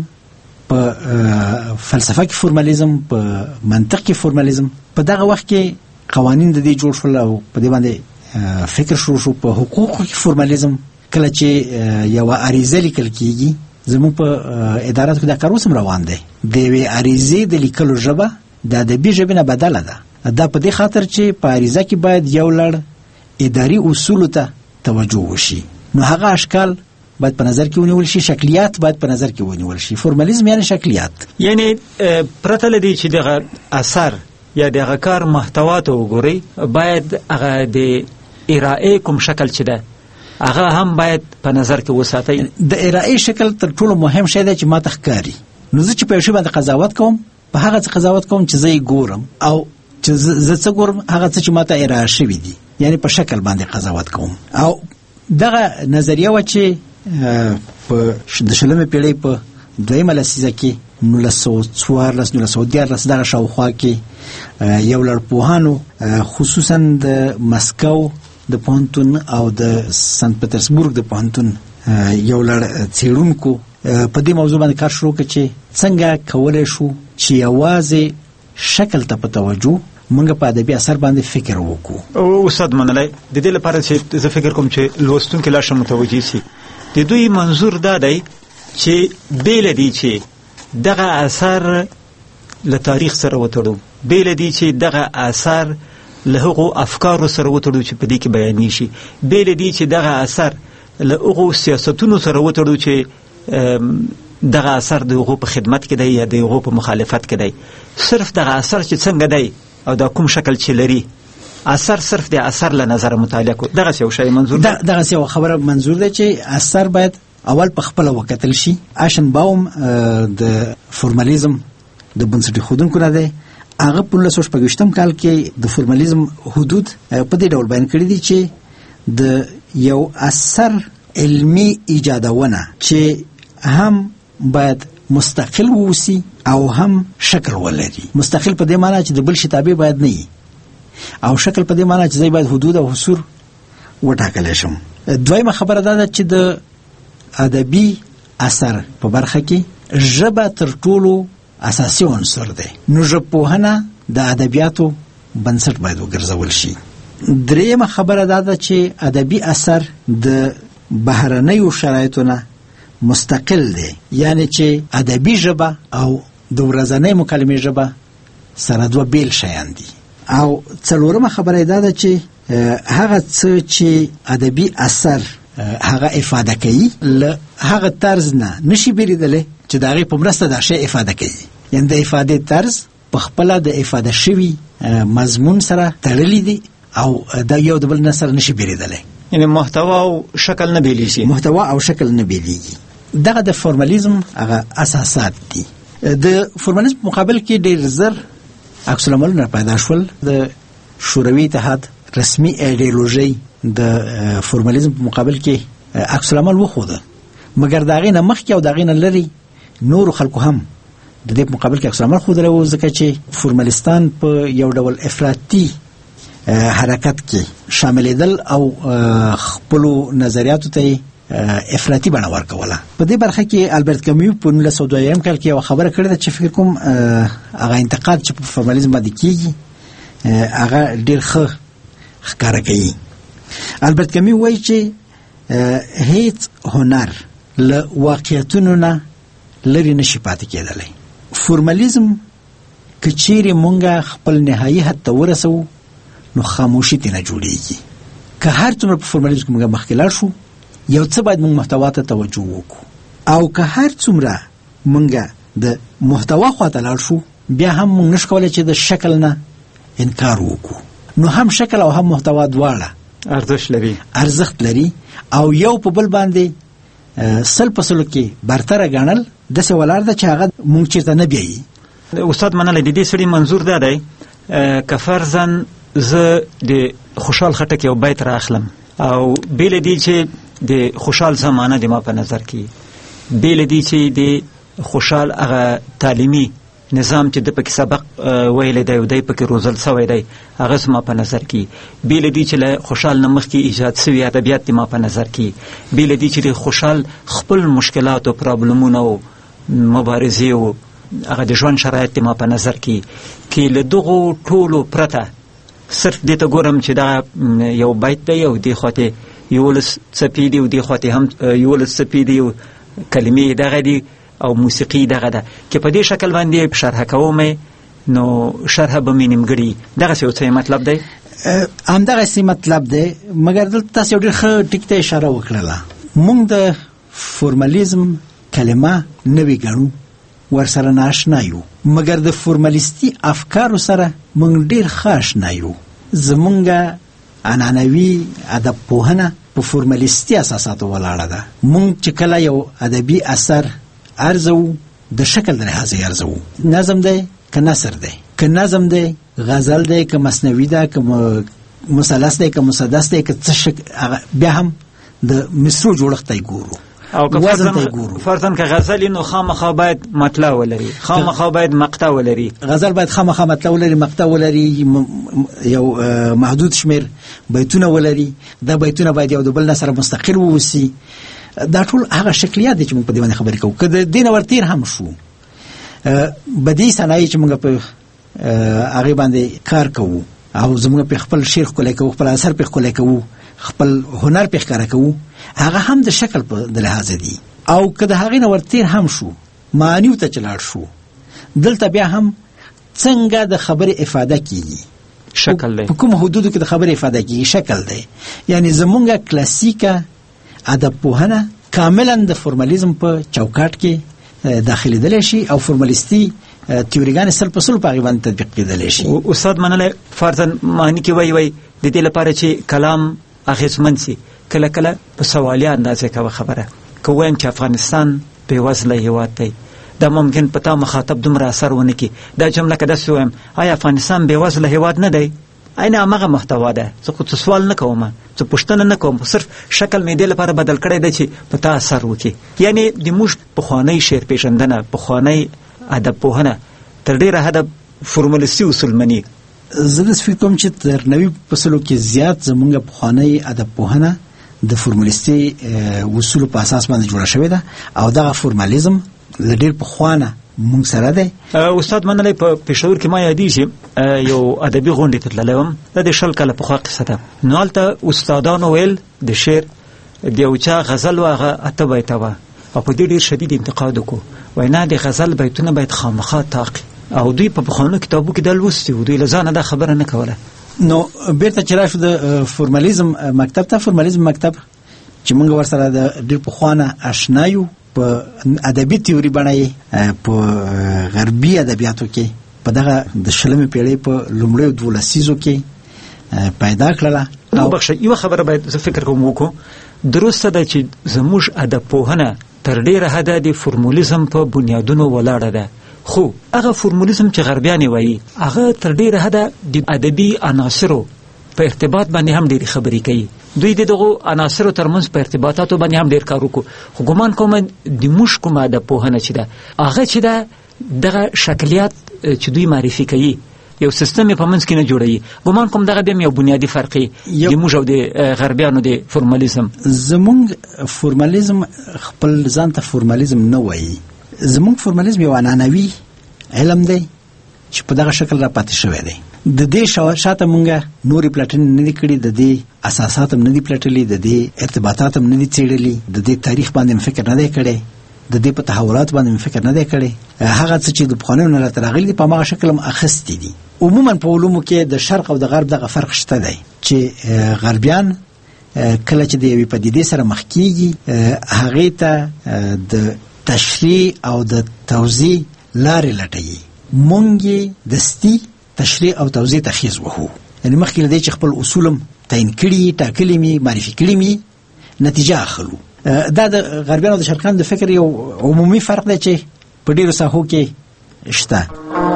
په فلسفه کې فورمالیزم، په منطق کې فورمالیزم. په دغه وخت کې قوانین د دې جوړ شول او په دې باندې فکر شروع شو. په حقوقو کې فورمالیزم کله چې یوه عریضه لیکل کېږي، زموږ په اداراتو کې دا کار اوس هم روان دی، د یوې عریضې د لیکلو ژبه د ادبي ژبې نه بدله ده. دا په دې خاطر چې په عریضه کې باید یو لړ اداري اصولو ته توجه وشي، نو هغه اشکال باید په نظر کې ونیول شي، شکلیات باید په نظر کې ونیول شي. فورمالیزم یعنی شکلیات، یعنی پرته له دې چې دغه اثر یا دغه کار محتوا ته وګورئ، باید هغه د ارائې کوم شکل چې ده هغه هم باید په نظر کې وساتئ. د ارائې شکل تر ټولو مهم شی دی چې ما ته ښکاري. نو زه چې په یو شي باندې قضاوت کوم، په هغه څه قضاوت کوم چې زه یې ګورم، او چې زه څه ګورم هغه څه چې ما ته ارائه شوي دي، یعنی په شکل باندې قضاوت کوم. او دغه نظریه وه چې په د شلمې پیړۍ په دویمه لسیزه کې نولس سوه څوارلس نولس سوه دیارلس دغه شاوخوا کې یو لړ پوهانو، خصوصا د مسکو د پوهنتون او د سنت پترزبورګ د پوهنتون یو لړ څېړونکو په دې موضوع باندې کار شروع کړ چې څنګه کولی شو چې یوازې شکل ته په توجه موږ په ادبي اثر باندې فکر وکړو. استاد منلی، د دې لپاره چې زه فکر کوم چې لوستونکي لا ښه متوجه شي، د دوی منظور دا دی چې بیله دی چې دغه اثر له تاریخ سره وتړو، بیله دی چې دغه اثر له هغو افکارو سره وتړو چې په دې کې بیانې شي، بیله دی چې دغه اثر له هغو سیاستونو سره وتړو چې دغه اثر د هغو په خدمت کې دی یا د هغو په مخالفت کې دی. صرف دغه اثر چې څنګه دی او دا کوم شکل چې لري، اثر صرف د اثر له نظره مطالعه کو، دغه یو شی منظور دی. دغه یو خبره منظور دی چې اثر باید اول په خپل وکتل شي. اشنباوم د فورمالیزم د بنسټ خودونکو نه دی، هغه په نولس سوه شپږویشتم کال کې د فورمالیزم حدود په دې ډول بیان کړي دي چې د یو اثر علمي ایجادونه چې هم باید مستقل ووسی او هم شکل ولري. مستقل په دې معنی چې د بل شي تابع باید نه وي، او شکل په دې معنی چې زه باید حدود او حصور وټاکلی شم. دویمه خبره دا ده چې د ادبي اثر په برخه کې ژبه تر ټولو اساسي عنصر دی. نو ژبپوهنه د ادبیاتو بنسټ باید وګرځول شي. دریمه خبره دا ده چې ادبي اثر د بهرنیو شرایطو نه مستقل دی، یعنی چې ادبي ژبه او د ورځنۍ مکالمې ژبه سره دوه بیل شیان دي. او څلورمه خبره دا ده چې هغه څه چې ادبي اثر هغه افاده کوي له هغه طرز نه نشي بیریدلی چې د هغې په مرسته دا شی افاده کوي، یعنی د افادې طرز په خپله د افاده شوي مضمون سره تړلی دی او دا یو د بل نه سره نشي بیریدلی، یعنی محتوا او شکل نه بیلیږي. محتوا او شکل نه بیلیږي. دغه د فورمالیزم هغه اساسات دي. د فورمالیزم په مقابل کې ډېر زر عکس العملونه پیدا شول. د شوروي اتحاد رسمي ایډیولوژي د فورمالیزم په مقابل کې عکس العمل وښوده، مګر د هغې نه مخکې او د هغې نه لرې نورو خلکو هم د دې مقابل کې عکس العمل ښودلی و، ځکه چې فورمالیستان په یو ډول افراطي حرکت کې شاملېدل او خپلو نظریاتو ته افراطي بڼه ورکوله. په دې برخه کې البرت کمیو په نولس سوه دویم کال کې یو خبره کړې ده چې فکر کوم هغه انتقاد چې په فورمالیزم باندې کېږي هغه ډېر ښه ښکاره کوي. البرت کمیو وایي چې هیڅ هنر له واقعیتونو نه لرې نشي پاتې کېدلی. فورمالیزم که چیرې مونږ خپل نهایي حد ته ورسوو نو خاموشي ترې نه جوړېږي. که هر څومره په فورمالیزم کې مونږ مخکې لاړ شو، یو څه باید مونږ محتوا ته توجه وکړو، او که هر څومره مونږ د محتوا خواته لاړ شو، بیا هم مونږ نشو کولی چې د شکل نه انکار وکړو. نو هم شکل او هم محتوا دواړه ارزښت لري ارزښت لري او یو په بل باندې سل په سلو کې برتره ګڼل داسې ولاړ ده چې هغه مونږ چېرته نه بیایي. استاد منلی د دې سړي منظور دا دی که فرضاً زه د خوشحال خټک یو بیت را اخلم او بې له دې چې د خوشحال زمانه د ما په نظر کې، بې له دې چې د خوشحال هغه تعلیمي نظام چې د پکې سبق ویلی دی او دی پکې روزل سوی دی هغه زما په نظر کې، بې له دې چې له خوشحال نه مخکې ایجاد سوي ادبیات د ما په نظر کې، بې له دې چې د خوشحال خپل مشکلات او پرابلمونه او مبارزې او هغه د ژوند شرایط د ما په نظر کې، کې له دغو ټولو پرته صرف دې ته ګورم چې دا یو بیت دی او دې خواته یولس څپې دي او دې خواته هم یولس څپې دي او کلمې دغه دي او موسیقي دغه ده، که په دې شکل باندې شرح کوم نو شرح به مې نیمګړي. دغسې یو څه مطلب دی؟ همدغسې مطلب دی، مګر دلته تاسې یو ډېر ښه ټیک ته اشاره وکړله. موږ د فورمالیزم کلمه نوې ګڼو، ورسره ناشنا یو، مګر د فورمالیستي افکارو سره موږ ډېر ښه اشنا یو. زمونږ عنعنوي ادب پوهنه په فورمالیستي اساساتو ولاړه ده. موږ چې کله یو ادبي اثر ارزو د شکل در لحاظه ارزو، نظم دی که نثر دی، که نظم دی غزل دی که مثنوي ده که مثلث دی که مسدس دی که څه بیا هم د مصرو جوړښت ته ګورو او که فرضاً فرضاً که غزل نو خامخا باید مطلع ولري، خامخا باید مقطع ولري. غزل باید خامخا مطلع ولري، مقطع ولري، یو محدود شمیر بیتونه ولري. دا بیتونه باید یو د بل نه سره مستقل ووسي. دا ټول هغه شکلیات دي چې موږ په دې باندې خبرې کوو. که د دې نه ورتېر هم شو، بدیعي صنایع چې موږ په هغې باندې کار کوو او زموږ په خپل شعر ښکلی کوو، خپل اثر په ښکلی کوو، خپل هنر په ښکاره کوو، هغه هم د شکل په د لحاظه دي. او که د هغې نه ورتېر هم شو، معانیو ته چې لاړ شو، دلته بیا هم څنګه د خبرې افاده کېږي، شکل دی. په کوم حدودو کې د خبرې افاده کېږي، شکل دی. یعنی زموږ کلاسیکه ادب پوهنه کاملا د فورمالیزم په چوکاټ کې داخلېدلی شي او فورمالیستي تیوریګانې سل په سل په هغې باندې تطبیق کېدلی شي. استاد منلی فرضاً معنی کې وایي وایي د دې لپاره چې کلام اغېزمن سي، کله کله په سوالي اندازې کوه خبره. که وایم چې افغانستان بېوزله هېواد دی، دا ممکن په تا مخاطب دومره اثر ونه کړي. دا جمله که داسې ووایم آیا افغانستان بېوزله هېواد نه دی، عین همغه محتوا ده. زه خو څه سوال نه کوم، څه پوښتنه نه کوم، صرف شکل مې دې لپاره بدل کړی دی چې په تا اثر وکړي. یعنې د موږ پخوانی شعر پېژندنه، پخوانی ادب پوهنه تر ډېره حده فورمالیستي اصول مني. زه داسې فکر کوم چې تر نوي فصلو کې زیات زموږ پخوانی ادب پوهنه د فورمالیستي اصولو په اساس باندې جوړه شوې ده او دغه فورمالیزم له ډېر پخوانه مونږ سره دی. استاد منلی په پېښور کې ما یادېږي یو ادبي غونډې ته تللی وم، دا د شل کاله پخوا قصه ده. نو هلته استادانو ویل د شعر د یو چا غزل و هغه اته بیته وه او په دې ډېر شدید انتقاد وکړو. وایي نه، د غزل بیتونه باید خامخا تاقي، او دوی په پخوانو کتابو کې دا لوستي وو، دوی له ځانه دا خبره نه کوله. نو بیرته چې راشو د فورمالیزم مکتب ته، فورمالیزم مکتب چې موږ ورسره د ډېر پخوانه اشنا یو، په ادبي تیوري بڼه په غربي ادبیاتو کې په دغه د شلمې پیړۍ په لومړیو دوو لسیزو کې پیدا کړله. نو بخښه یوه خبره باید زه فکر کوم وکړو، درسته ده چې زموږ ادب پوهنه تر ډېره حده د فورمالیزم په بنیادونو ولاړه ده، خو هغه فورمالیزم چې غربیانې وایي هغه تر ډېره حده د ادبي عناصرو په ارتباط باندې هم ډېرې خبرې کوي. دوی د دغو عناصرو ترمنځ په ارتباطاتو باندې هم ډېر کار وکړو. خو ګمان کوم د موږ کومه ادب پوهنه چې ده هغه چې ده دغه شکلیات چې دوی معرفي کوي یو سیستم په منځ کې نه جوړوي. ګمان کوم دغه بیا یو بنیادي فرق دی د موږ او د غربیانو د فورمالیزم. زمونږ فورمالیزم خپل ځان ته فورمالیزم نه وایي. زمونږ فورمالیزم یو عنعنوي علم دی چې په دغه شکل را پاتې شوی دی. د دې شاته مونږه نورې پلټنې نه دي کړي، د دې اساسات هم نه دي پلټلي، د دې ارتباطات هم نه دي څېړلي، د دې تاریخ باندې فکر نه دی کړی، د دې په تحولات باندې فکر نه دی کړی. هغه څه چې د پخوانیو نه راته راغلي دي په هماغه شکل هم اخیستي دي. عموما په علومو کې د شرق او د غرب دغه فرق شته دی چې غربیان کله چې د یوې پدیدې سره مخ کېږي هغې ته د تشریح او د توضیح لارې لټوي. مونږ یې دستي تشریح او توضیح ته خیز وهو، یعنې مخکې له دې چې خپل اصول هم تعین کړي، ټاکلي مي، معرفي کړي مي، نتیجه اخلو. دا د غربیانو د شرقیانو د فکر یو عمومي فرق دی چې په ډېرو ساحو کې شته.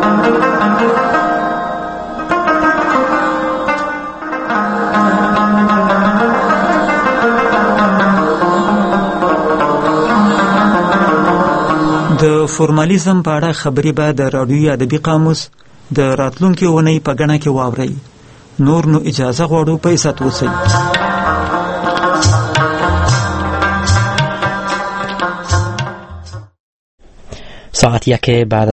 د فورمالیزم په اړه خبرې به د راډیوي ادبي قاموس د راتلونکي اونۍ په ګڼه کې واورئ. نور نو اجازه غواړو په عزت اوسئ. ساعت یک بعد